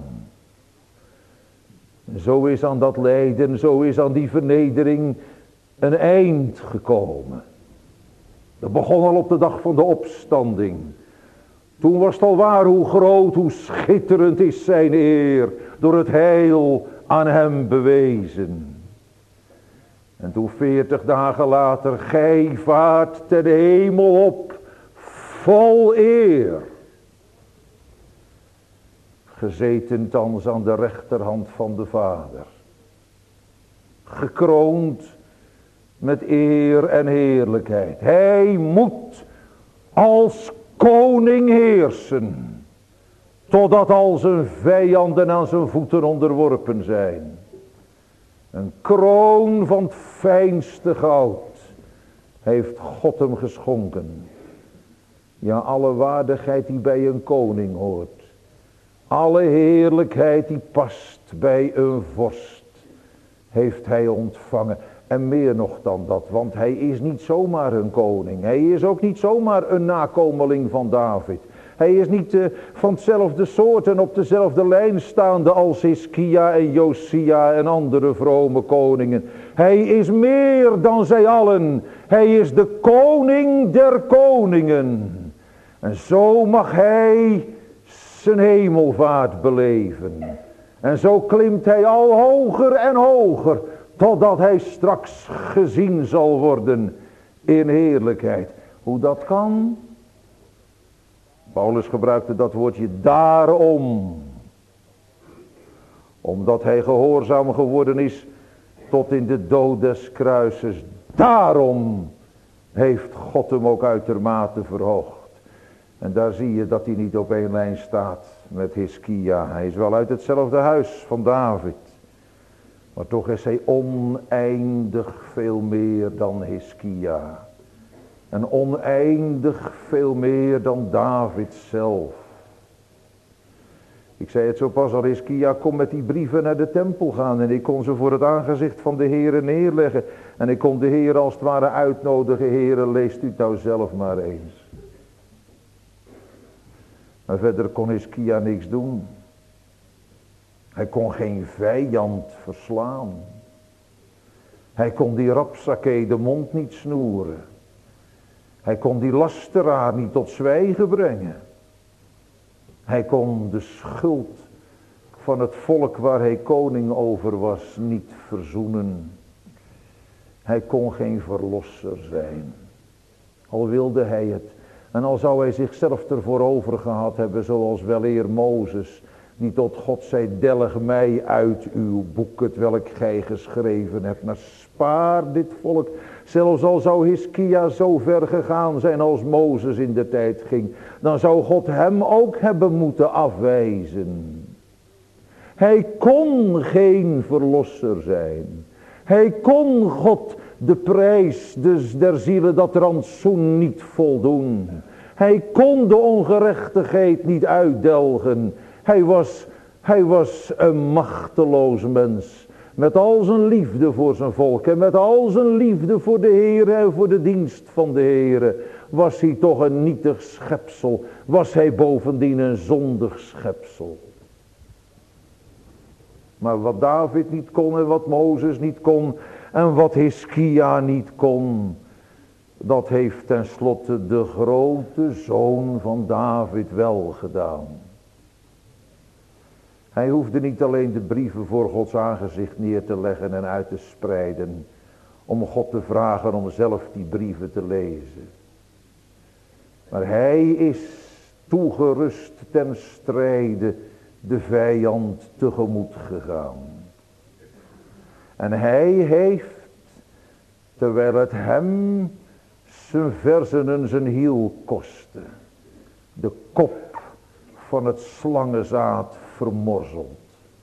Zo is aan dat lijden, zo is aan die vernedering een eind gekomen. Dat begon al op de dag van de opstanding. Toen was het al waar hoe groot, hoe schitterend is zijn eer. Door het heil aan hem bewezen. En toen 40 dagen later, gij vaart ten hemel op, vol eer. Gezeten thans aan de rechterhand van de Vader. Gekroond met eer en heerlijkheid. Hij moet als koning heersen. Totdat al zijn vijanden aan zijn voeten onderworpen zijn. Een kroon van het fijnste goud heeft God hem geschonken. Ja, alle waardigheid die bij een koning hoort. Alle heerlijkheid die past bij een vorst heeft hij ontvangen. En meer nog dan dat, want hij is niet zomaar een koning. Hij is ook niet zomaar een nakomeling van David. Hij is niet van hetzelfde soort en op dezelfde lijn staande als Hiskia en Josia en andere vrome koningen. Hij is meer dan zij allen. Hij is de koning der koningen. En zo mag hij zijn hemelvaart beleven. En zo klimt hij al hoger en hoger, totdat hij straks gezien zal worden in heerlijkheid. Hoe dat kan? Paulus gebruikte dat woordje daarom. Omdat hij gehoorzaam geworden is tot in de dood des kruises. Daarom heeft God hem ook uitermate verhoogd. En daar zie je dat hij niet op één lijn staat met Hiskia. Hij is wel uit hetzelfde huis van David. Maar toch is hij oneindig veel meer dan Hiskia. En oneindig veel meer dan David zelf. Ik zei het zo pas al, Hiskia kon met die brieven naar de tempel gaan. En ik kon ze voor het aangezicht van de Heere neerleggen. En ik kon de Heere als het ware uitnodigen. Heere, leest u het nou zelf maar eens. Maar verder kon Hiskia niks doen. Hij kon geen vijand verslaan. Hij kon die Rapsakee de mond niet snoeren. Hij kon die lasteraar niet tot zwijgen brengen. Hij kon de schuld van het volk waar hij koning over was niet verzoenen. Hij kon geen verlosser zijn. Al wilde hij het. En al zou hij zichzelf ervoor over gehad hebben, zoals weleer Mozes, die tot God zei, delg mij uit uw boek, het welk gij geschreven hebt. Maar spaar dit volk. Zelfs al zou Hiskia zo ver gegaan zijn als Mozes in de tijd ging, dan zou God hem ook hebben moeten afwijzen. Hij kon geen verlosser zijn. Hij kon God de prijs dus der zielen dat rantsoen niet voldoen. Hij kon de ongerechtigheid niet uitdelgen. Hij was een machteloos mens. Met al zijn liefde voor zijn volk en met al zijn liefde voor de Heere en voor de dienst van de Heere, was hij toch een nietig schepsel. Was hij bovendien een zondig schepsel. Maar wat David niet kon en wat Mozes niet kon en wat Hiskia niet kon, dat heeft tenslotte de grote zoon van David wel gedaan. Hij hoefde niet alleen de brieven voor Gods aangezicht neer te leggen en uit te spreiden, om God te vragen om zelf die brieven te lezen. Maar hij is toegerust ten strijde de vijand tegemoet gegaan. En hij heeft, terwijl het hem zijn versenen zijn hiel kostte, de kop van het slangenzaad vermorzeld.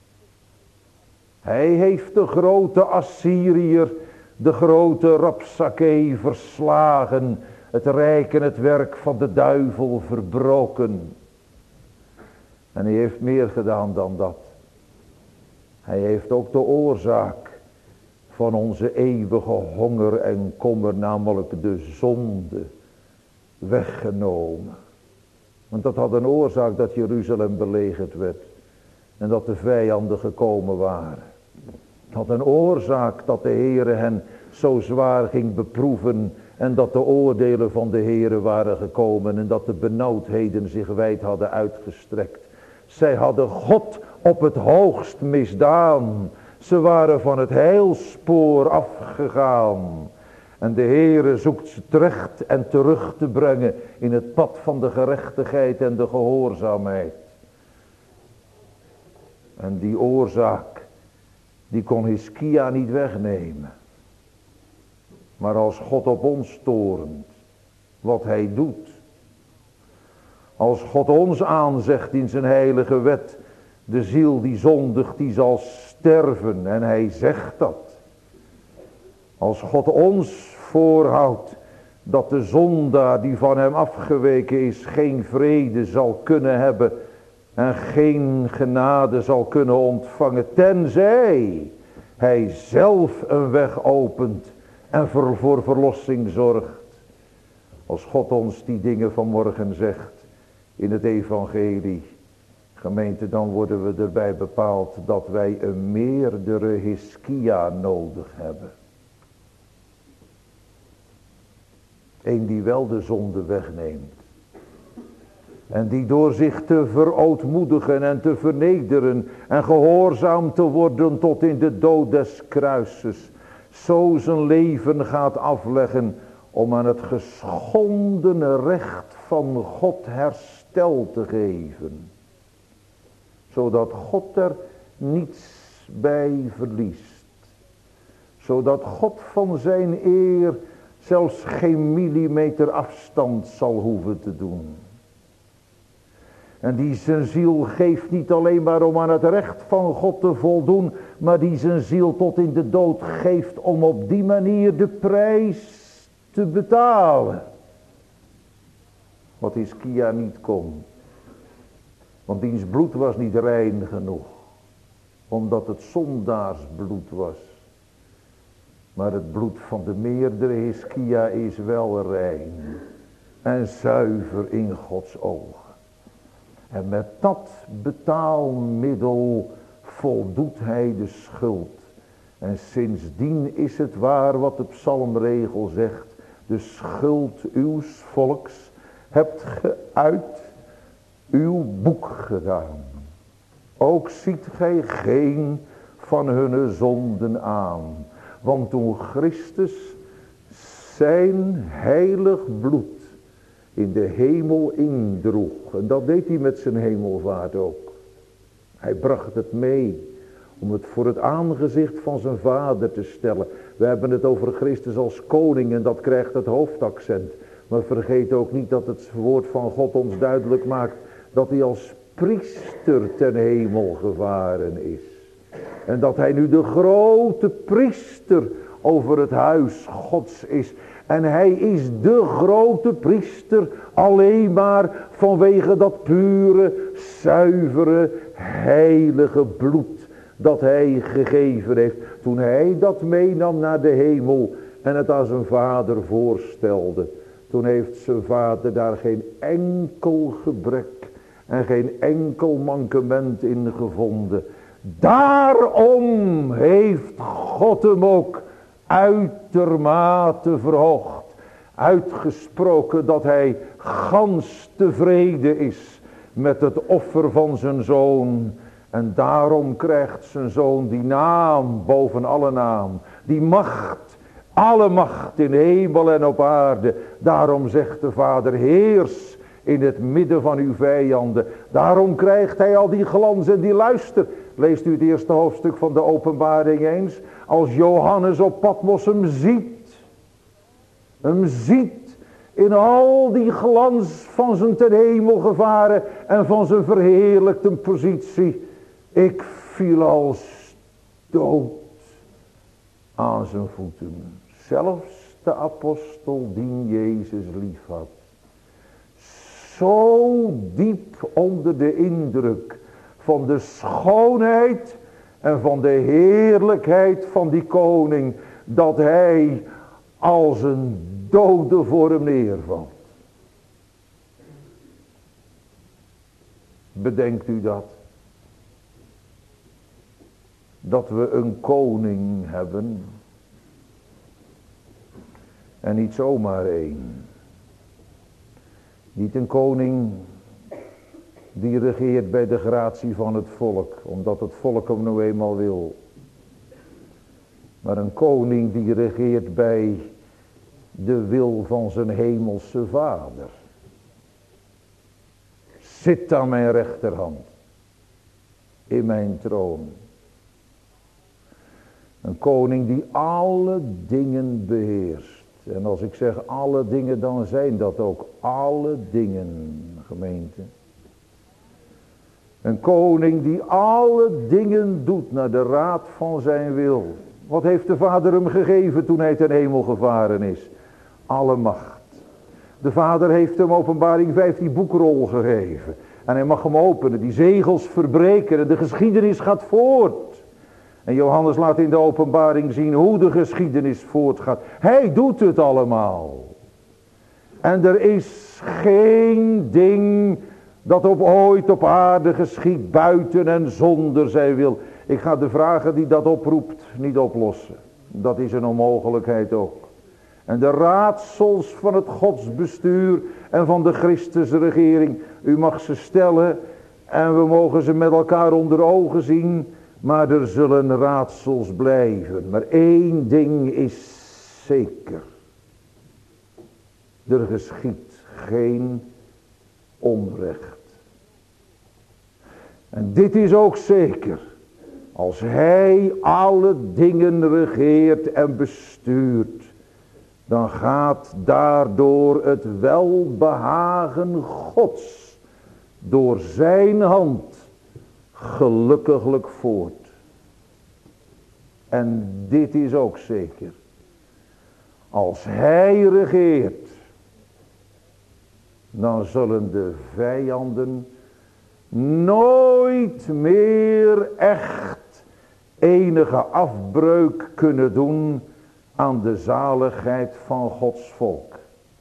Hij heeft de grote Assyriër, de grote Rapsakee verslagen, het rijk en het werk van de duivel verbroken. En hij heeft meer gedaan dan dat. Hij heeft ook de oorzaak van onze eeuwige honger en kommer, namelijk de zonde, weggenomen. Want dat had een oorzaak dat Jeruzalem belegerd werd en dat de vijanden gekomen waren. Het had een oorzaak dat de Heere hen zo zwaar ging beproeven en dat de oordelen van de Heere waren gekomen en dat de benauwdheden zich wijd hadden uitgestrekt. Zij hadden God op het hoogst misdaan. Ze waren van het heilspoor afgegaan. En de Heere zoekt ze terecht en terug te brengen in het pad van de gerechtigheid en de gehoorzaamheid. En die oorzaak, die kon Hiskia niet wegnemen. Maar als God op ons torent, wat hij doet. Als God ons aanzegt in zijn heilige wet, de ziel die zondigt, die zal sterven. En hij zegt dat. Als God ons voorhoudt dat de zondaar die van hem afgeweken is geen vrede zal kunnen hebben en geen genade zal kunnen ontvangen, tenzij hij zelf een weg opent en voor verlossing zorgt. Als God ons die dingen vanmorgen zegt in het evangelie, gemeente, dan worden we erbij bepaald dat wij een meerdere Hiskia nodig hebben. Eén die wel de zonde wegneemt. En die door zich te verootmoedigen en te vernederen en gehoorzaam te worden tot in de dood des kruises, zo zijn leven gaat afleggen om aan het geschondene recht van God herstel te geven. Zodat God er niets bij verliest. Zodat God van zijn eer zelfs geen millimeter afstand zal hoeven te doen. En die zijn ziel geeft niet alleen maar om aan het recht van God te voldoen, maar die zijn ziel tot in de dood geeft om op die manier de prijs te betalen. Wat Hiskia niet kon. Want diens bloed was niet rein genoeg. Omdat het zondaarsbloed was. Maar het bloed van de meerdere Hiskia is wel rein. En zuiver in Gods ogen. En met dat betaalmiddel voldoet hij de schuld. En sindsdien is het waar wat de psalmregel zegt. De schuld uws volks hebt ge uit uw boek gedaan. ook ziet gij geen van hunne zonden aan. Want toen Christus zijn heilig bloed in de hemel indroeg, en dat deed hij met zijn hemelvaart ook. Hij bracht het mee om het voor het aangezicht van zijn vader te stellen. We hebben het over Christus als koning en dat krijgt het hoofdaccent. Maar vergeet ook niet dat het woord van God ons duidelijk maakt dat hij als priester ten hemel gevaren is. En dat hij nu de grote priester over het huis Gods is. En hij is de grote priester alleen maar vanwege dat pure, zuivere, heilige bloed dat hij gegeven heeft. Toen hij dat meenam naar de hemel en het aan zijn vader voorstelde. Toen heeft zijn vader daar geen enkel gebrek en geen enkel mankement in gevonden. Daarom heeft God hem ook uitermate verhoogd. Uitgesproken dat hij gans tevreden is met het offer van zijn zoon. En daarom krijgt zijn zoon die naam boven alle naam. Die macht, alle macht in hemel en op aarde. Daarom zegt de Vader, heers in het midden van uw vijanden. Daarom krijgt hij al die glans en die luister. Leest u het eerste hoofdstuk van de Openbaring eens. Als Johannes op Patmos hem ziet. Hem ziet in al die glans van zijn ten hemel gevaren en van zijn verheerlijkte positie. Ik viel als dood aan zijn voeten. Zelfs de apostel die Jezus lief had. Zo diep onder de indruk van de schoonheid en van de heerlijkheid van die koning, dat hij als een dode voor hem neervalt. Bedenkt u dat? Dat we een koning hebben. En niet zomaar één. Niet een koning die regeert bij de gratie van het volk, omdat het volk hem nou eenmaal wil. Maar een koning die regeert bij de wil van zijn hemelse vader. Zit aan mijn rechterhand, in mijn troon. Een koning die alle dingen beheerst. En als ik zeg alle dingen, dan zijn dat ook alle dingen, gemeente. Een koning die alle dingen doet naar de raad van zijn wil. Wat heeft de Vader hem gegeven toen hij ten hemel gevaren is? Alle macht. De Vader heeft hem Openbaring 5 die boekrol gegeven. En hij mag hem openen, die zegels verbreken en de geschiedenis gaat voort. En Johannes laat in de Openbaring zien hoe de geschiedenis voortgaat. Hij doet het allemaal. En er is geen ding dat ooit op aarde geschiet buiten en zonder zijn wil. Ik ga de vragen die dat oproept niet oplossen. Dat is een onmogelijkheid ook. En de raadsels van het godsbestuur en van de Christusregering, u mag ze stellen en we mogen ze met elkaar onder ogen zien. Maar er zullen raadsels blijven. Maar één ding is zeker. Er geschiedt geen onrecht. En dit is ook zeker. Als hij alle dingen regeert en bestuurt, dan gaat daardoor het welbehagen Gods door zijn hand gelukkiglijk voort. En dit is ook zeker. Als hij regeert, dan zullen de vijanden nooit meer echt enige afbreuk kunnen doen aan de zaligheid van Gods volk.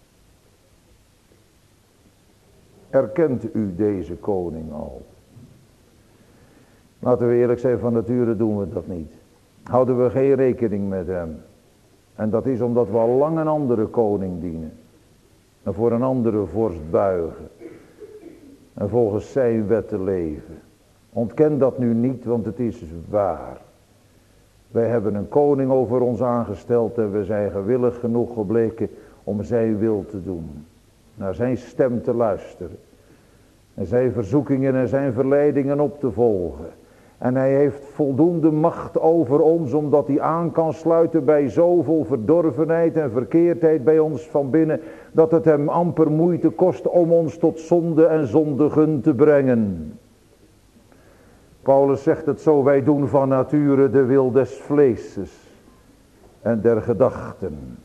Erkent u deze koning al? Laten we eerlijk zijn, van nature doen we dat niet. Houden we geen rekening met hem. En dat is omdat we al lang een andere koning dienen. En voor een andere vorst buigen. En volgens zijn wetten leven. Ontken dat nu niet, want het is waar. Wij hebben een koning over ons aangesteld en we zijn gewillig genoeg gebleken om zijn wil te doen. Naar zijn stem te luisteren. En zijn verzoekingen en zijn verleidingen op te volgen. En hij heeft voldoende macht over ons, omdat hij aan kan sluiten bij zoveel verdorvenheid en verkeerdheid bij ons van binnen, dat het hem amper moeite kost om ons tot zonde en zondigen te brengen. Paulus zegt het zo, wij doen van nature de wil des vleeses en der gedachten.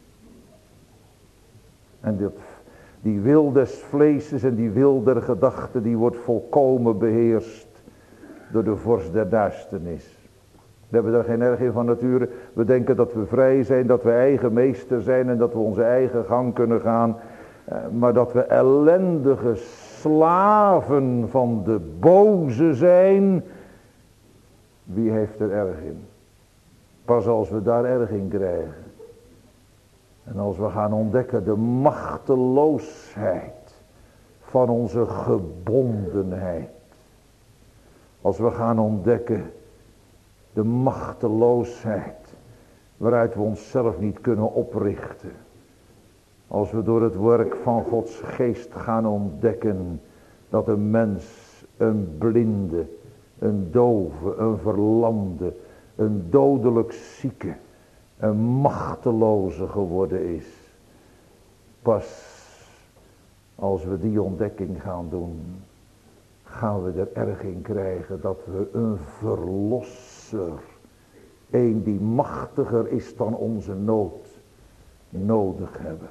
En die wil des vleeses en die wil der gedachten, die wordt volkomen beheerst door de vorst der duisternis. We hebben daar geen erg in van nature. We denken dat we vrij zijn, dat we eigen meester zijn en dat we onze eigen gang kunnen gaan. Maar dat we ellendige slaven van de boze zijn. Wie heeft er erg in? Pas als we daar erg in krijgen. En als we gaan ontdekken de machteloosheid van onze gebondenheid. Als we gaan ontdekken de machteloosheid waaruit we onszelf niet kunnen oprichten. Als we door het werk van Gods geest gaan ontdekken dat een mens, een blinde, een dove, een verlamde, een dodelijk zieke, een machteloze geworden is. Pas als we die ontdekking gaan doen, gaan we er erg in krijgen dat we een verlosser, een die machtiger is dan onze nood, nodig hebben.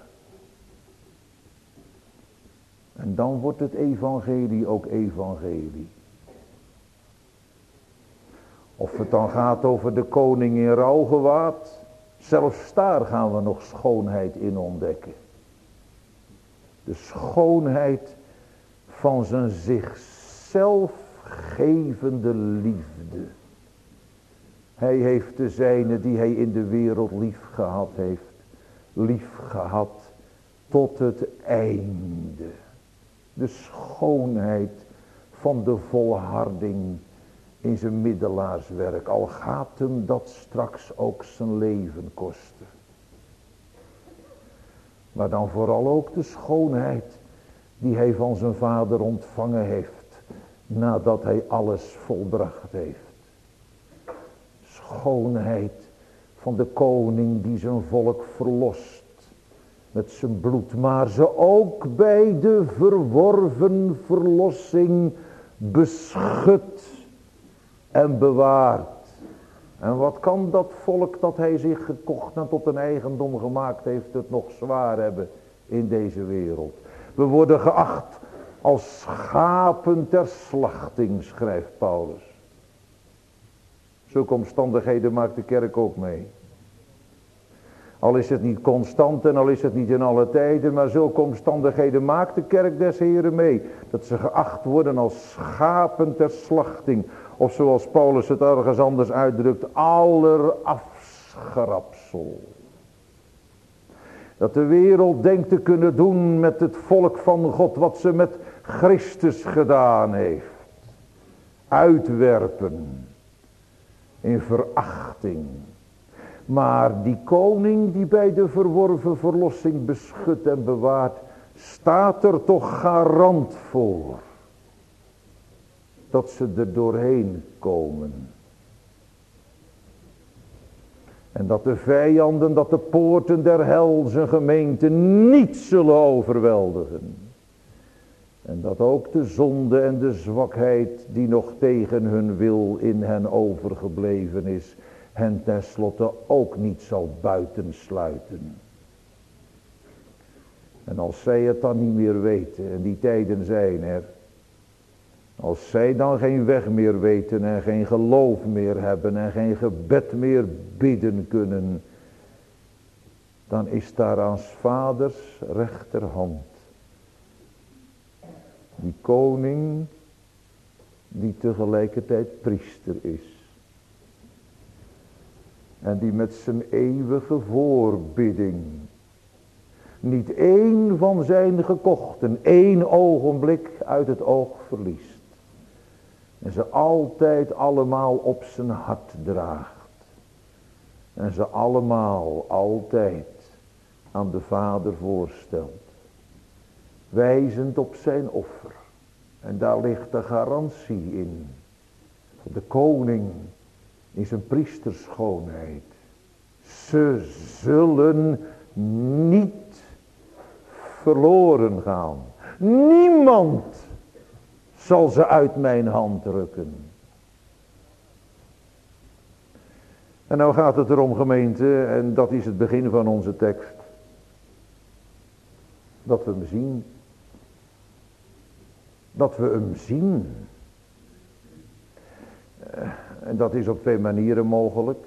En dan wordt het evangelie ook evangelie. Of het dan gaat over de koning in rouwgewaad, zelfs daar gaan we nog schoonheid in ontdekken. De schoonheid van zijn zichzelf gevende liefde. Hij heeft de zijne die hij in de wereld lief gehad heeft, lief gehad tot het einde. De schoonheid van de volharding in zijn middelaarswerk, al gaat hem dat straks ook zijn leven kosten. Maar dan vooral ook de schoonheid die hij van zijn vader ontvangen heeft, nadat hij alles volbracht heeft. Schoonheid van de koning die zijn volk verlost met zijn bloed, maar ze ook bij de verworven verlossing beschut en bewaard. En wat kan dat volk dat hij zich gekocht en tot een eigendom gemaakt heeft het nog zwaar hebben in deze wereld. We worden geacht als schapen ter slachting, schrijft Paulus. Zulke omstandigheden maakt de kerk ook mee. Al is het niet constant en al is het niet in alle tijden, maar zulke omstandigheden maakt de kerk des Heren mee. Dat ze geacht worden als schapen ter slachting. Of zoals Paulus het ergens anders uitdrukt, aller afschrapsel. Dat de wereld denkt te kunnen doen met het volk van God wat ze met Christus gedaan heeft. Uitwerpen. In verachting. Maar die koning die bij de verworven verlossing beschut en bewaart, staat er toch garant voor. Dat ze er doorheen komen. En dat de vijanden, dat de poorten der hel zijn gemeente niet zullen overweldigen. En dat ook de zonde en de zwakheid die nog tegen hun wil in hen overgebleven is, hen tenslotte ook niet zal buitensluiten. En als zij het dan niet meer weten, en die tijden zijn er, als zij dan geen weg meer weten en geen geloof meer hebben en geen gebed meer bidden kunnen, dan is daar aan 's vaders rechterhand die koning die tegelijkertijd priester is. En die met zijn eeuwige voorbidding niet één van zijn gekochten één ogenblik uit het oog verliest. En ze altijd allemaal op zijn hart draagt. En ze allemaal altijd aan de Vader voorstelt. Wijzend op zijn offer. En daar ligt de garantie in. De koning in zijn priesterschoonheid. Ze zullen niet verloren gaan. Niemand zal ze uit mijn hand rukken. En nou gaat het erom, gemeente, en dat is het begin van onze tekst. Dat we hem zien. Dat we hem zien. En dat is op twee manieren mogelijk.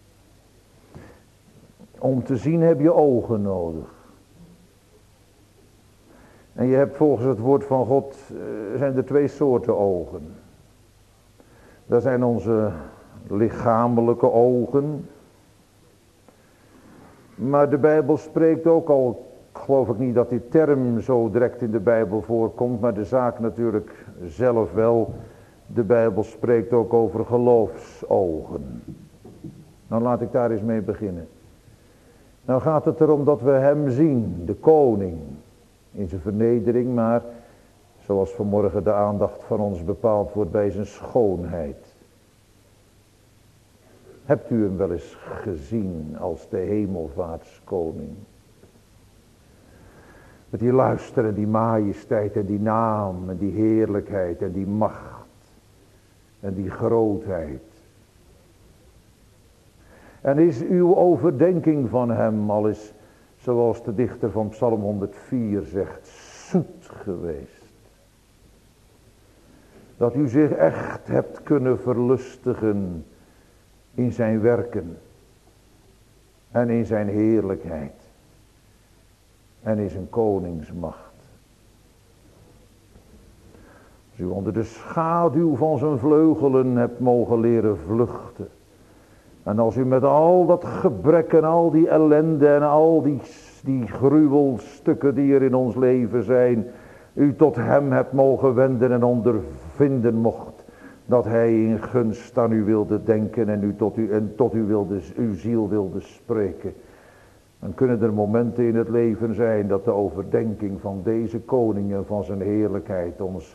Om te zien heb je ogen nodig. En je hebt volgens het woord van God, zijn er twee soorten ogen. Dat zijn onze lichamelijke ogen. Maar de Bijbel spreekt ook, al geloof ik niet dat die term zo direct in de Bijbel voorkomt, maar de zaak natuurlijk zelf wel. De Bijbel spreekt ook over geloofsogen. Nou, laat ik daar eens mee beginnen. Nou gaat het erom dat we hem zien, de koning, in zijn vernedering, maar zoals vanmorgen de aandacht van ons bepaald wordt bij zijn schoonheid. Hebt u hem wel eens gezien als de hemelvaartskoning? Met die luister en die majesteit en die naam en die heerlijkheid en die macht en die grootheid. En is uw overdenking van hem al eens, zoals de dichter van Psalm 104 zegt, zoet geweest? Dat u zich echt hebt kunnen verlustigen in zijn werken en in zijn heerlijkheid en in zijn koningsmacht. Als u onder de schaduw van zijn vleugelen hebt mogen leren vluchten. En als u met al dat gebrek en al die ellende en al die gruwelstukken die er in ons leven zijn, u tot hem hebt mogen wenden en ondervinden mocht dat hij in gunst aan u wilde denken en tot uw ziel wilde spreken. Dan kunnen er momenten in het leven zijn dat de overdenking van deze koning en van zijn heerlijkheid ons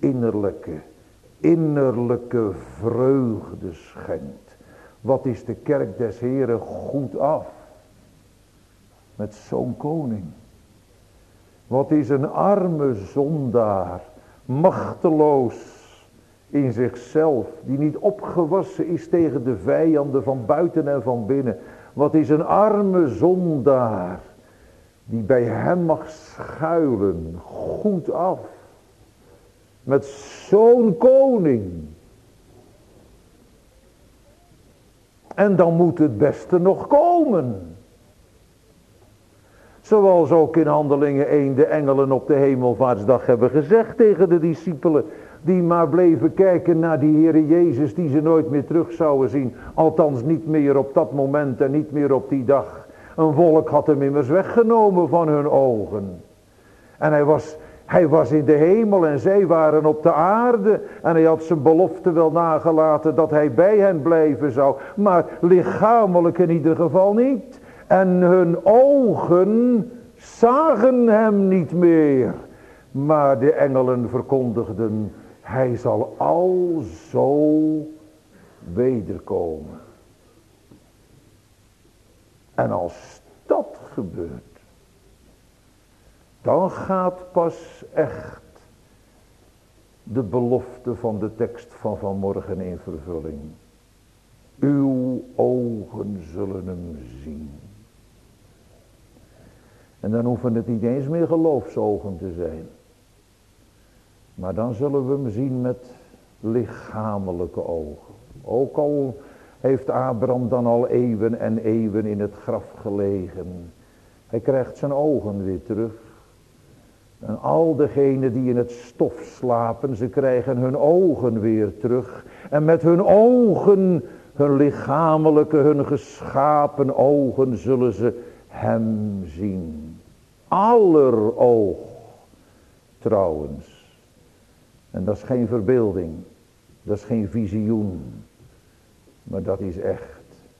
innerlijke vreugde schenkt. Wat is de kerk des Heren goed af met zo'n koning? Wat is een arme zondaar, machteloos in zichzelf, die niet opgewassen is tegen de vijanden van buiten en van binnen. Wat is een arme zondaar die bij hem mag schuilen, goed af, met zo'n koning. En dan moet het beste nog komen. Zoals ook in Handelingen 1 de engelen op de hemelvaartsdag hebben gezegd tegen de discipelen, die maar bleven kijken naar die Heere Jezus die ze nooit meer terug zouden zien. Althans niet meer op dat moment en niet meer op die dag. Een volk had hem immers weggenomen van hun ogen. En hij was in de hemel en zij waren op de aarde. En hij had zijn belofte wel nagelaten dat hij bij hen blijven zou. Maar lichamelijk in ieder geval niet. En hun ogen zagen hem niet meer. Maar de engelen verkondigden, hij zal alzo wederkomen. En als dat gebeurt, dan gaat pas echt de belofte van de tekst van vanmorgen in vervulling. Uw ogen zullen hem zien. En dan hoeven het niet eens meer geloofsogen te zijn. Maar dan zullen we hem zien met lichamelijke ogen. Ook al heeft Abraham dan al eeuwen en eeuwen in het graf gelegen. Hij krijgt zijn ogen weer terug. En al degenen die in het stof slapen, ze krijgen hun ogen weer terug. En met hun ogen, hun lichamelijke, hun geschapen ogen, zullen ze hem zien. Aller oog trouwens. En dat is geen verbeelding. Dat is geen visioen, maar dat is echt.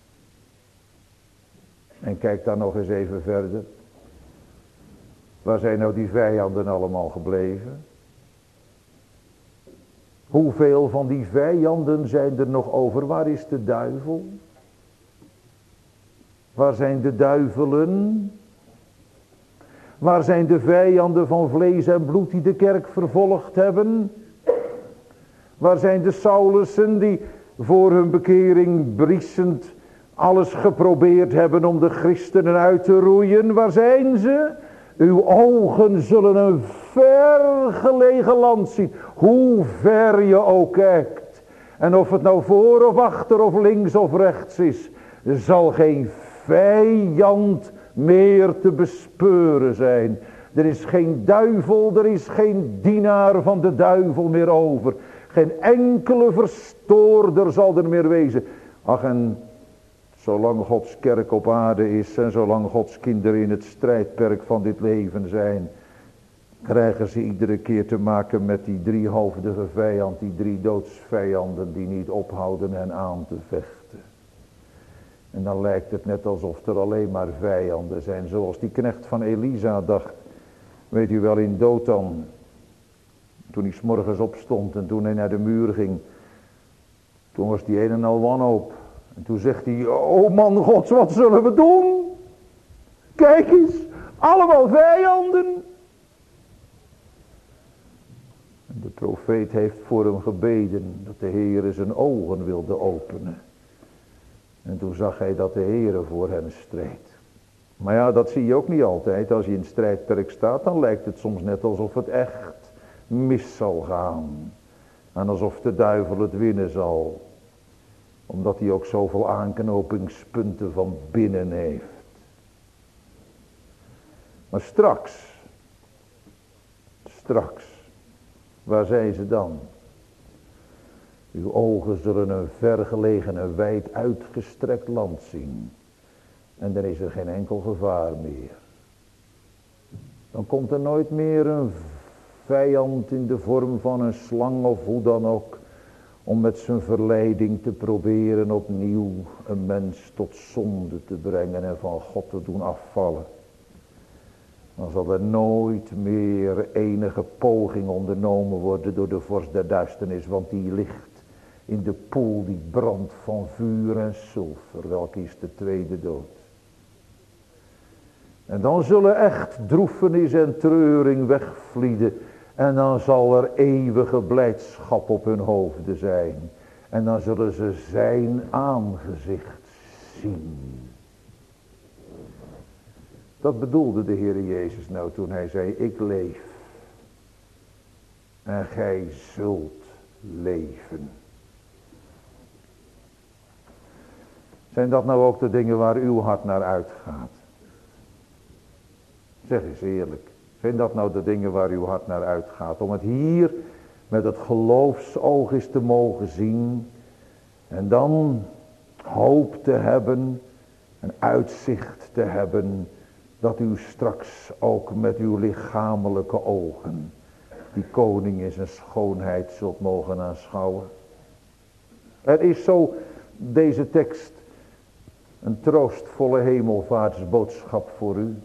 En kijk dan nog eens even verder. Waar zijn nou die vijanden allemaal gebleven? Hoeveel van die vijanden zijn er nog over? Waar is de duivel? Waar zijn de duivelen? Waar zijn de vijanden van vlees en bloed die de kerk vervolgd hebben? Waar zijn de Saulussen die voor hun bekering briesend alles geprobeerd hebben om de christenen uit te roeien? Waar zijn ze? Uw ogen zullen een ver gelegen land zien. Hoe ver je ook kijkt. En of het nou voor of achter of links of rechts is. Er zal geen vijand meer te bespeuren zijn. Er is geen duivel, er is geen dienaar van de duivel meer over. Geen enkele verstoorder zal er meer wezen. Ach, en zolang Gods kerk op aarde is en zolang Gods kinderen in het strijdperk van dit leven zijn, krijgen ze iedere keer te maken met die driehoofdige vijand, die drie doodsvijanden die niet ophouden hen aan te vechten. En dan lijkt het net alsof er alleen maar vijanden zijn, zoals die knecht van Elisa dacht. Weet u wel, in Dothan, toen hij 's morgens opstond en toen hij naar de muur ging, toen was die een en al wanhoop. En toen zegt hij, o man Gods, wat zullen we doen? Kijk eens, allemaal vijanden. En de profeet heeft voor hem gebeden dat de Heere zijn ogen wilde openen. En toen zag hij dat de Heere voor hem streed. Maar ja, dat zie je ook niet altijd. Als je in het strijdperk staat, dan lijkt het soms net alsof het echt mis zal gaan. En alsof de duivel het winnen zal. Omdat hij ook zoveel aanknopingspunten van binnen heeft. Maar straks, waar zijn ze dan? Uw ogen zullen een vergelegen en wijd uitgestrekt land zien. En dan is er geen enkel gevaar meer. Dan komt er nooit meer een vijand in de vorm van een slang of hoe dan ook, om met zijn verleiding te proberen opnieuw een mens tot zonde te brengen en van God te doen afvallen. Dan zal er nooit meer enige poging ondernomen worden door de vorst der duisternis, want die ligt in de poel die brandt van vuur en sulfer, welke is de tweede dood. En dan zullen echt droefenis en treuring wegvlieden. En dan zal er eeuwige blijdschap op hun hoofden zijn. En dan zullen ze zijn aangezicht zien. Dat bedoelde de Heer Jezus nou toen hij zei, ik leef. En gij zult leven. Zijn dat nou ook de dingen waar uw hart naar uitgaat? Zeg eens eerlijk. Zijn dat nou de dingen waar uw hart naar uitgaat? Om het hier met het geloofsoog eens te mogen zien. En dan hoop te hebben. Een uitzicht te hebben. Dat u straks ook met uw lichamelijke ogen die koning in zijn schoonheid zult mogen aanschouwen. Er is zo deze tekst een troostvolle hemelvaartsboodschap voor u.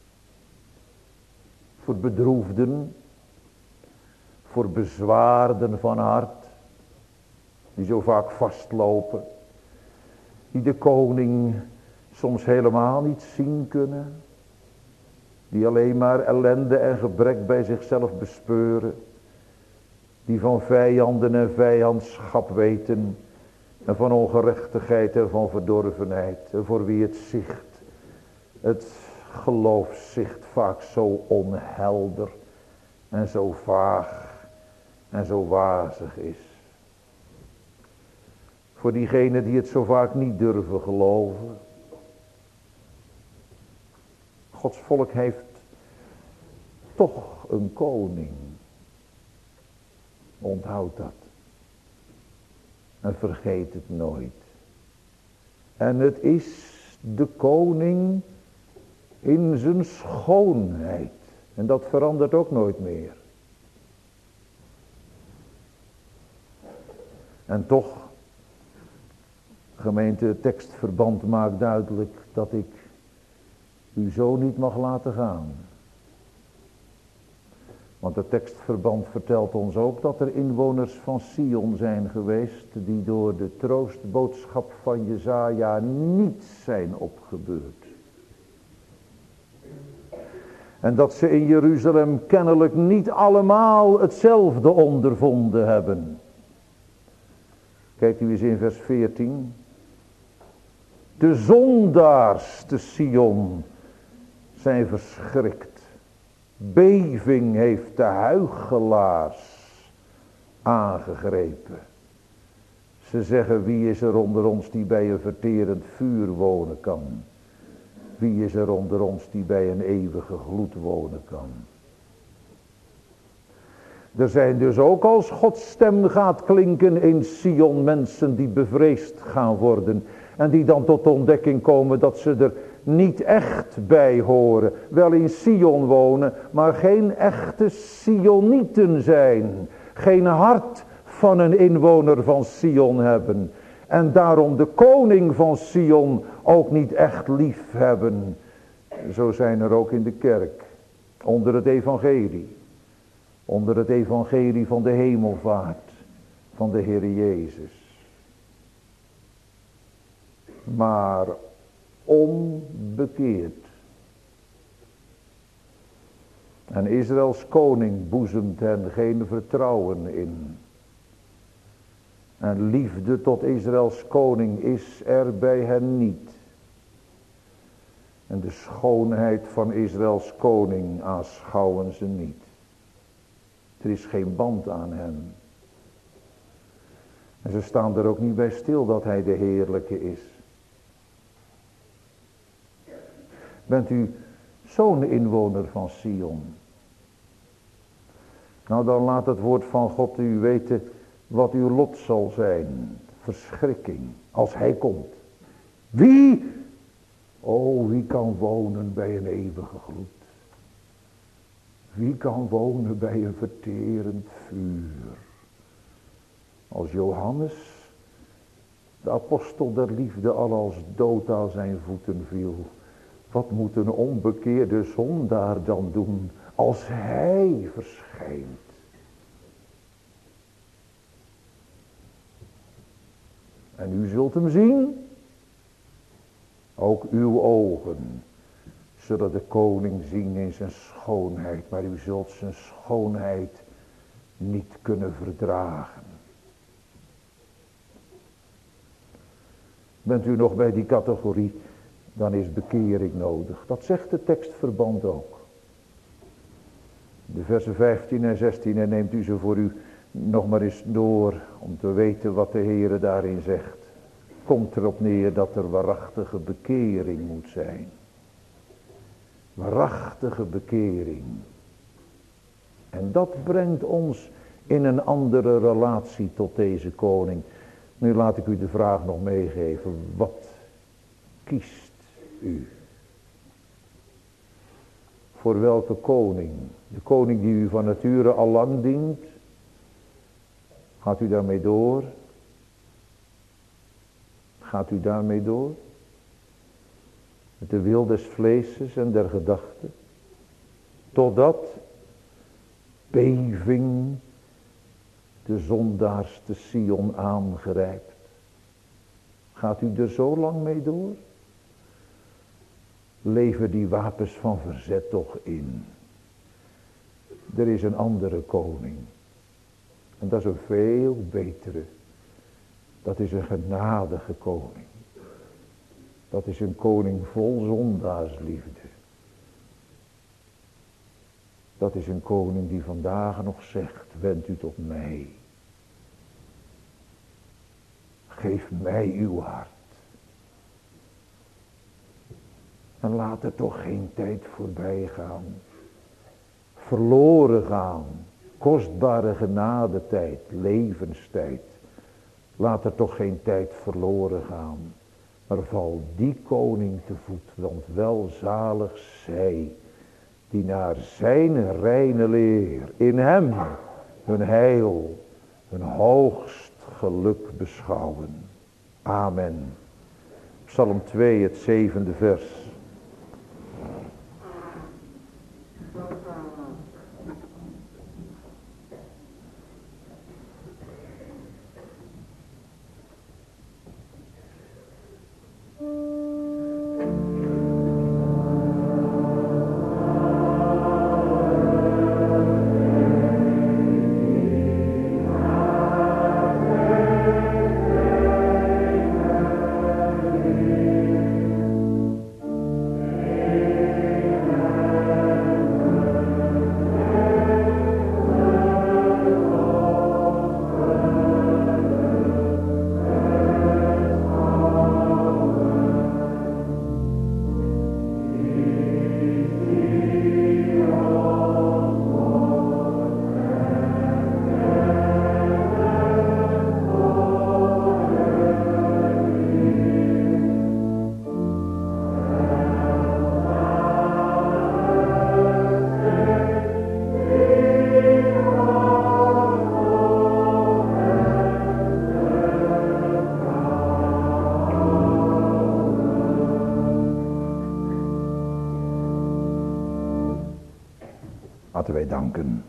Voor bedroefden, voor bezwaarden van hart, die zo vaak vastlopen, die de koning soms helemaal niet zien kunnen, die alleen maar ellende en gebrek bij zichzelf bespeuren, die van vijanden en vijandschap weten, en van ongerechtigheid en van verdorvenheid, en voor wie het zicht, het geloofszicht vaak zo onhelder en zo vaag en zo wazig is. Voor diegenen die het zo vaak niet durven geloven. Gods volk heeft toch een koning. Onthoud dat. En vergeet het nooit. En het is de koning in zijn schoonheid. En dat verandert ook nooit meer. En toch, gemeente, het tekstverband maakt duidelijk dat ik u zo niet mag laten gaan. Want het tekstverband vertelt ons ook dat er inwoners van Sion zijn geweest die door de troostboodschap van Jesaja niet zijn opgebeurd. En dat ze in Jeruzalem kennelijk niet allemaal hetzelfde ondervonden hebben. Kijkt u eens in vers 14. De zondaars te Sion zijn verschrikt. Beving heeft de huichelaars aangegrepen. Ze zeggen, wie is er onder ons die bij een verterend vuur wonen kan? Wie is er onder ons die bij een eeuwige gloed wonen kan? Er zijn dus ook als Gods stem gaat klinken in Sion mensen die bevreesd gaan worden. En die dan tot de ontdekking komen dat ze er niet echt bij horen. Wel in Sion wonen, maar geen echte Sionieten zijn. Geen hart van een inwoner van Sion hebben. En daarom de koning van Sion ook niet echt lief hebben. Zo zijn er ook in de kerk. Onder het evangelie. Onder het evangelie van de hemelvaart. Van de Heer Jezus. Maar onbekeerd. En Israëls koning boezemt hen geen vertrouwen in. En liefde tot Israëls koning is er bij hen niet. En de schoonheid van Israëls koning aanschouwen ze niet. Er is geen band aan hen. En ze staan er ook niet bij stil dat hij de heerlijke is. Bent u zo'n inwoner van Sion? Nou, dan laat het woord van God u weten wat uw lot zal zijn. Verschrikking, als hij komt. Wie? Oh, wie kan wonen bij een eeuwige gloed? Wie kan wonen bij een verterend vuur? Als Johannes, de apostel der liefde, al als dood aan zijn voeten viel. Wat moet een onbekeerde zondaar dan doen als hij verschijnt? En u zult hem zien. Ook uw ogen zullen de koning zien in zijn schoonheid. Maar u zult zijn schoonheid niet kunnen verdragen. Bent u nog bij die categorie? Dan is bekering nodig. Dat zegt de tekstverband ook. De versen 15 en 16 en neemt u ze voor u nog maar eens door om te weten wat de Heere daarin zegt. Komt erop neer dat er waarachtige bekering moet zijn. Waarachtige bekering. En dat brengt ons in een andere relatie tot deze koning. Nu laat ik u de vraag nog meegeven. Wat kiest u? Voor welke koning? De koning die u van nature al lang dient? Gaat u daarmee door? Gaat u daarmee door? Met de wil des vleeses en der gedachten? Totdat beving de zondaars te Sion aangrijpt. Gaat u er zo lang mee door? Lever die wapens van verzet toch in. Er is een andere koning. En dat is een veel betere. Dat is een genadige koning. Dat is een koning vol zondaarsliefde. Dat is een koning die vandaag nog zegt, wend u tot mij. Geef mij uw hart. En laat er toch geen tijd voorbij gaan. Verloren gaan. Kostbare genadetijd, levenstijd. Laat er toch geen tijd verloren gaan. Maar val die koning te voet, want welzalig zij die naar zijn reine leer in hem hun heil, hun hoogst geluk beschouwen. Amen. Psalm 2, het 7e vers. Laten wij danken.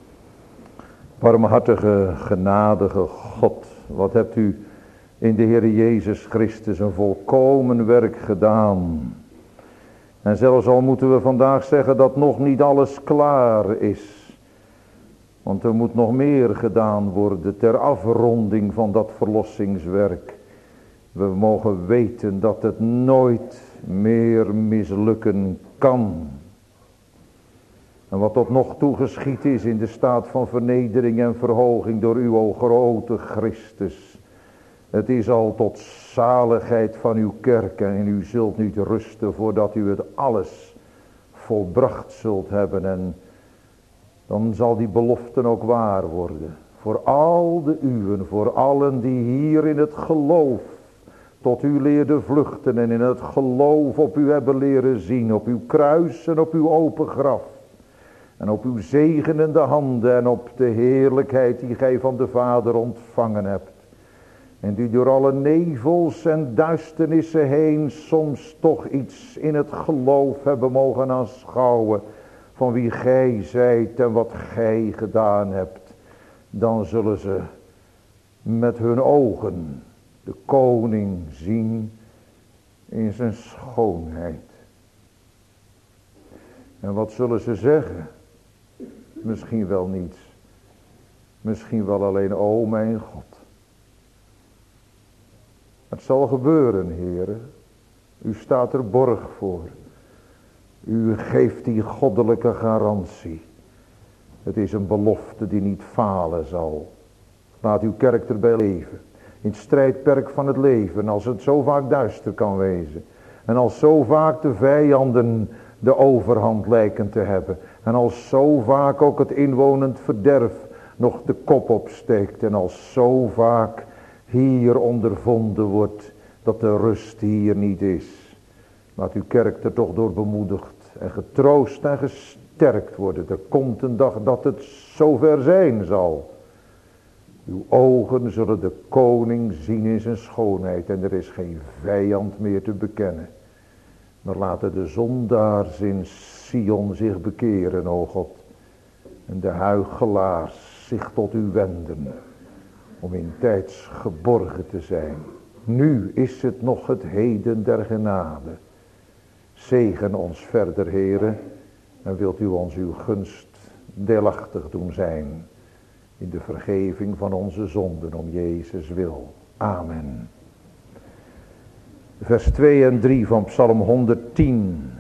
Barmhartige, genadige God, wat hebt u in de Heer Jezus Christus een volkomen werk gedaan. En zelfs al moeten we vandaag zeggen dat nog niet alles klaar is. Want er moet nog meer gedaan worden ter afronding van dat verlossingswerk. We mogen weten dat het nooit meer mislukken kan. En wat tot nog toe geschied is in de staat van vernedering en verhoging door uw o grote Christus. Het is al tot zaligheid van uw kerk en u zult niet rusten voordat u het alles volbracht zult hebben. En dan zal die belofte ook waar worden. Voor al de uwen, voor allen die hier in het geloof tot u leerden vluchten en in het geloof op u hebben leren zien. Op uw kruis en op uw open graf. En op uw zegenende handen en op de heerlijkheid die gij van de Vader ontvangen hebt. En die door alle nevels en duisternissen heen soms toch iets in het geloof hebben mogen aanschouwen. Van wie gij zijt en wat gij gedaan hebt. Dan zullen ze met hun ogen de koning zien in zijn schoonheid. En wat zullen ze zeggen? Misschien wel niets. Misschien wel alleen, o mijn God. Het zal gebeuren, heren. U staat er borg voor. U geeft die goddelijke garantie. Het is een belofte die niet falen zal. Laat uw kerk erbij leven. In het strijdperk van het leven. Als het zo vaak duister kan wezen. En als zo vaak de vijanden de overhand lijken te hebben. En als zo vaak ook het inwonend verderf nog de kop opsteekt. En als zo vaak hier ondervonden wordt dat de rust hier niet is. Laat uw kerk er toch door bemoedigd en getroost en gesterkt worden. Er komt een dag dat het zover zijn zal. Uw ogen zullen de koning zien in zijn schoonheid. En er is geen vijand meer te bekennen. Maar laten de zondaars in Sion zich bekeren, o God. En de huichelaars zich tot u wenden. Om in tijds geborgen te zijn. Nu is het nog het heden der genade. Zegen ons verder, Heere. En wilt u ons uw gunst deelachtig doen zijn. In de vergeving van onze zonden om Jezus wil. Amen. Vers 2 en 3 van Psalm 110.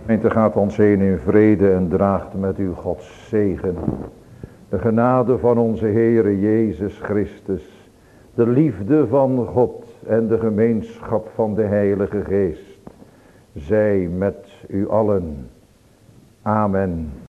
Gemeente, gaat ons heen in vrede en draagt met u Gods zegen. De genade van onze Heere Jezus Christus, de liefde van God en de gemeenschap van de Heilige Geest, zij met u allen. Amen.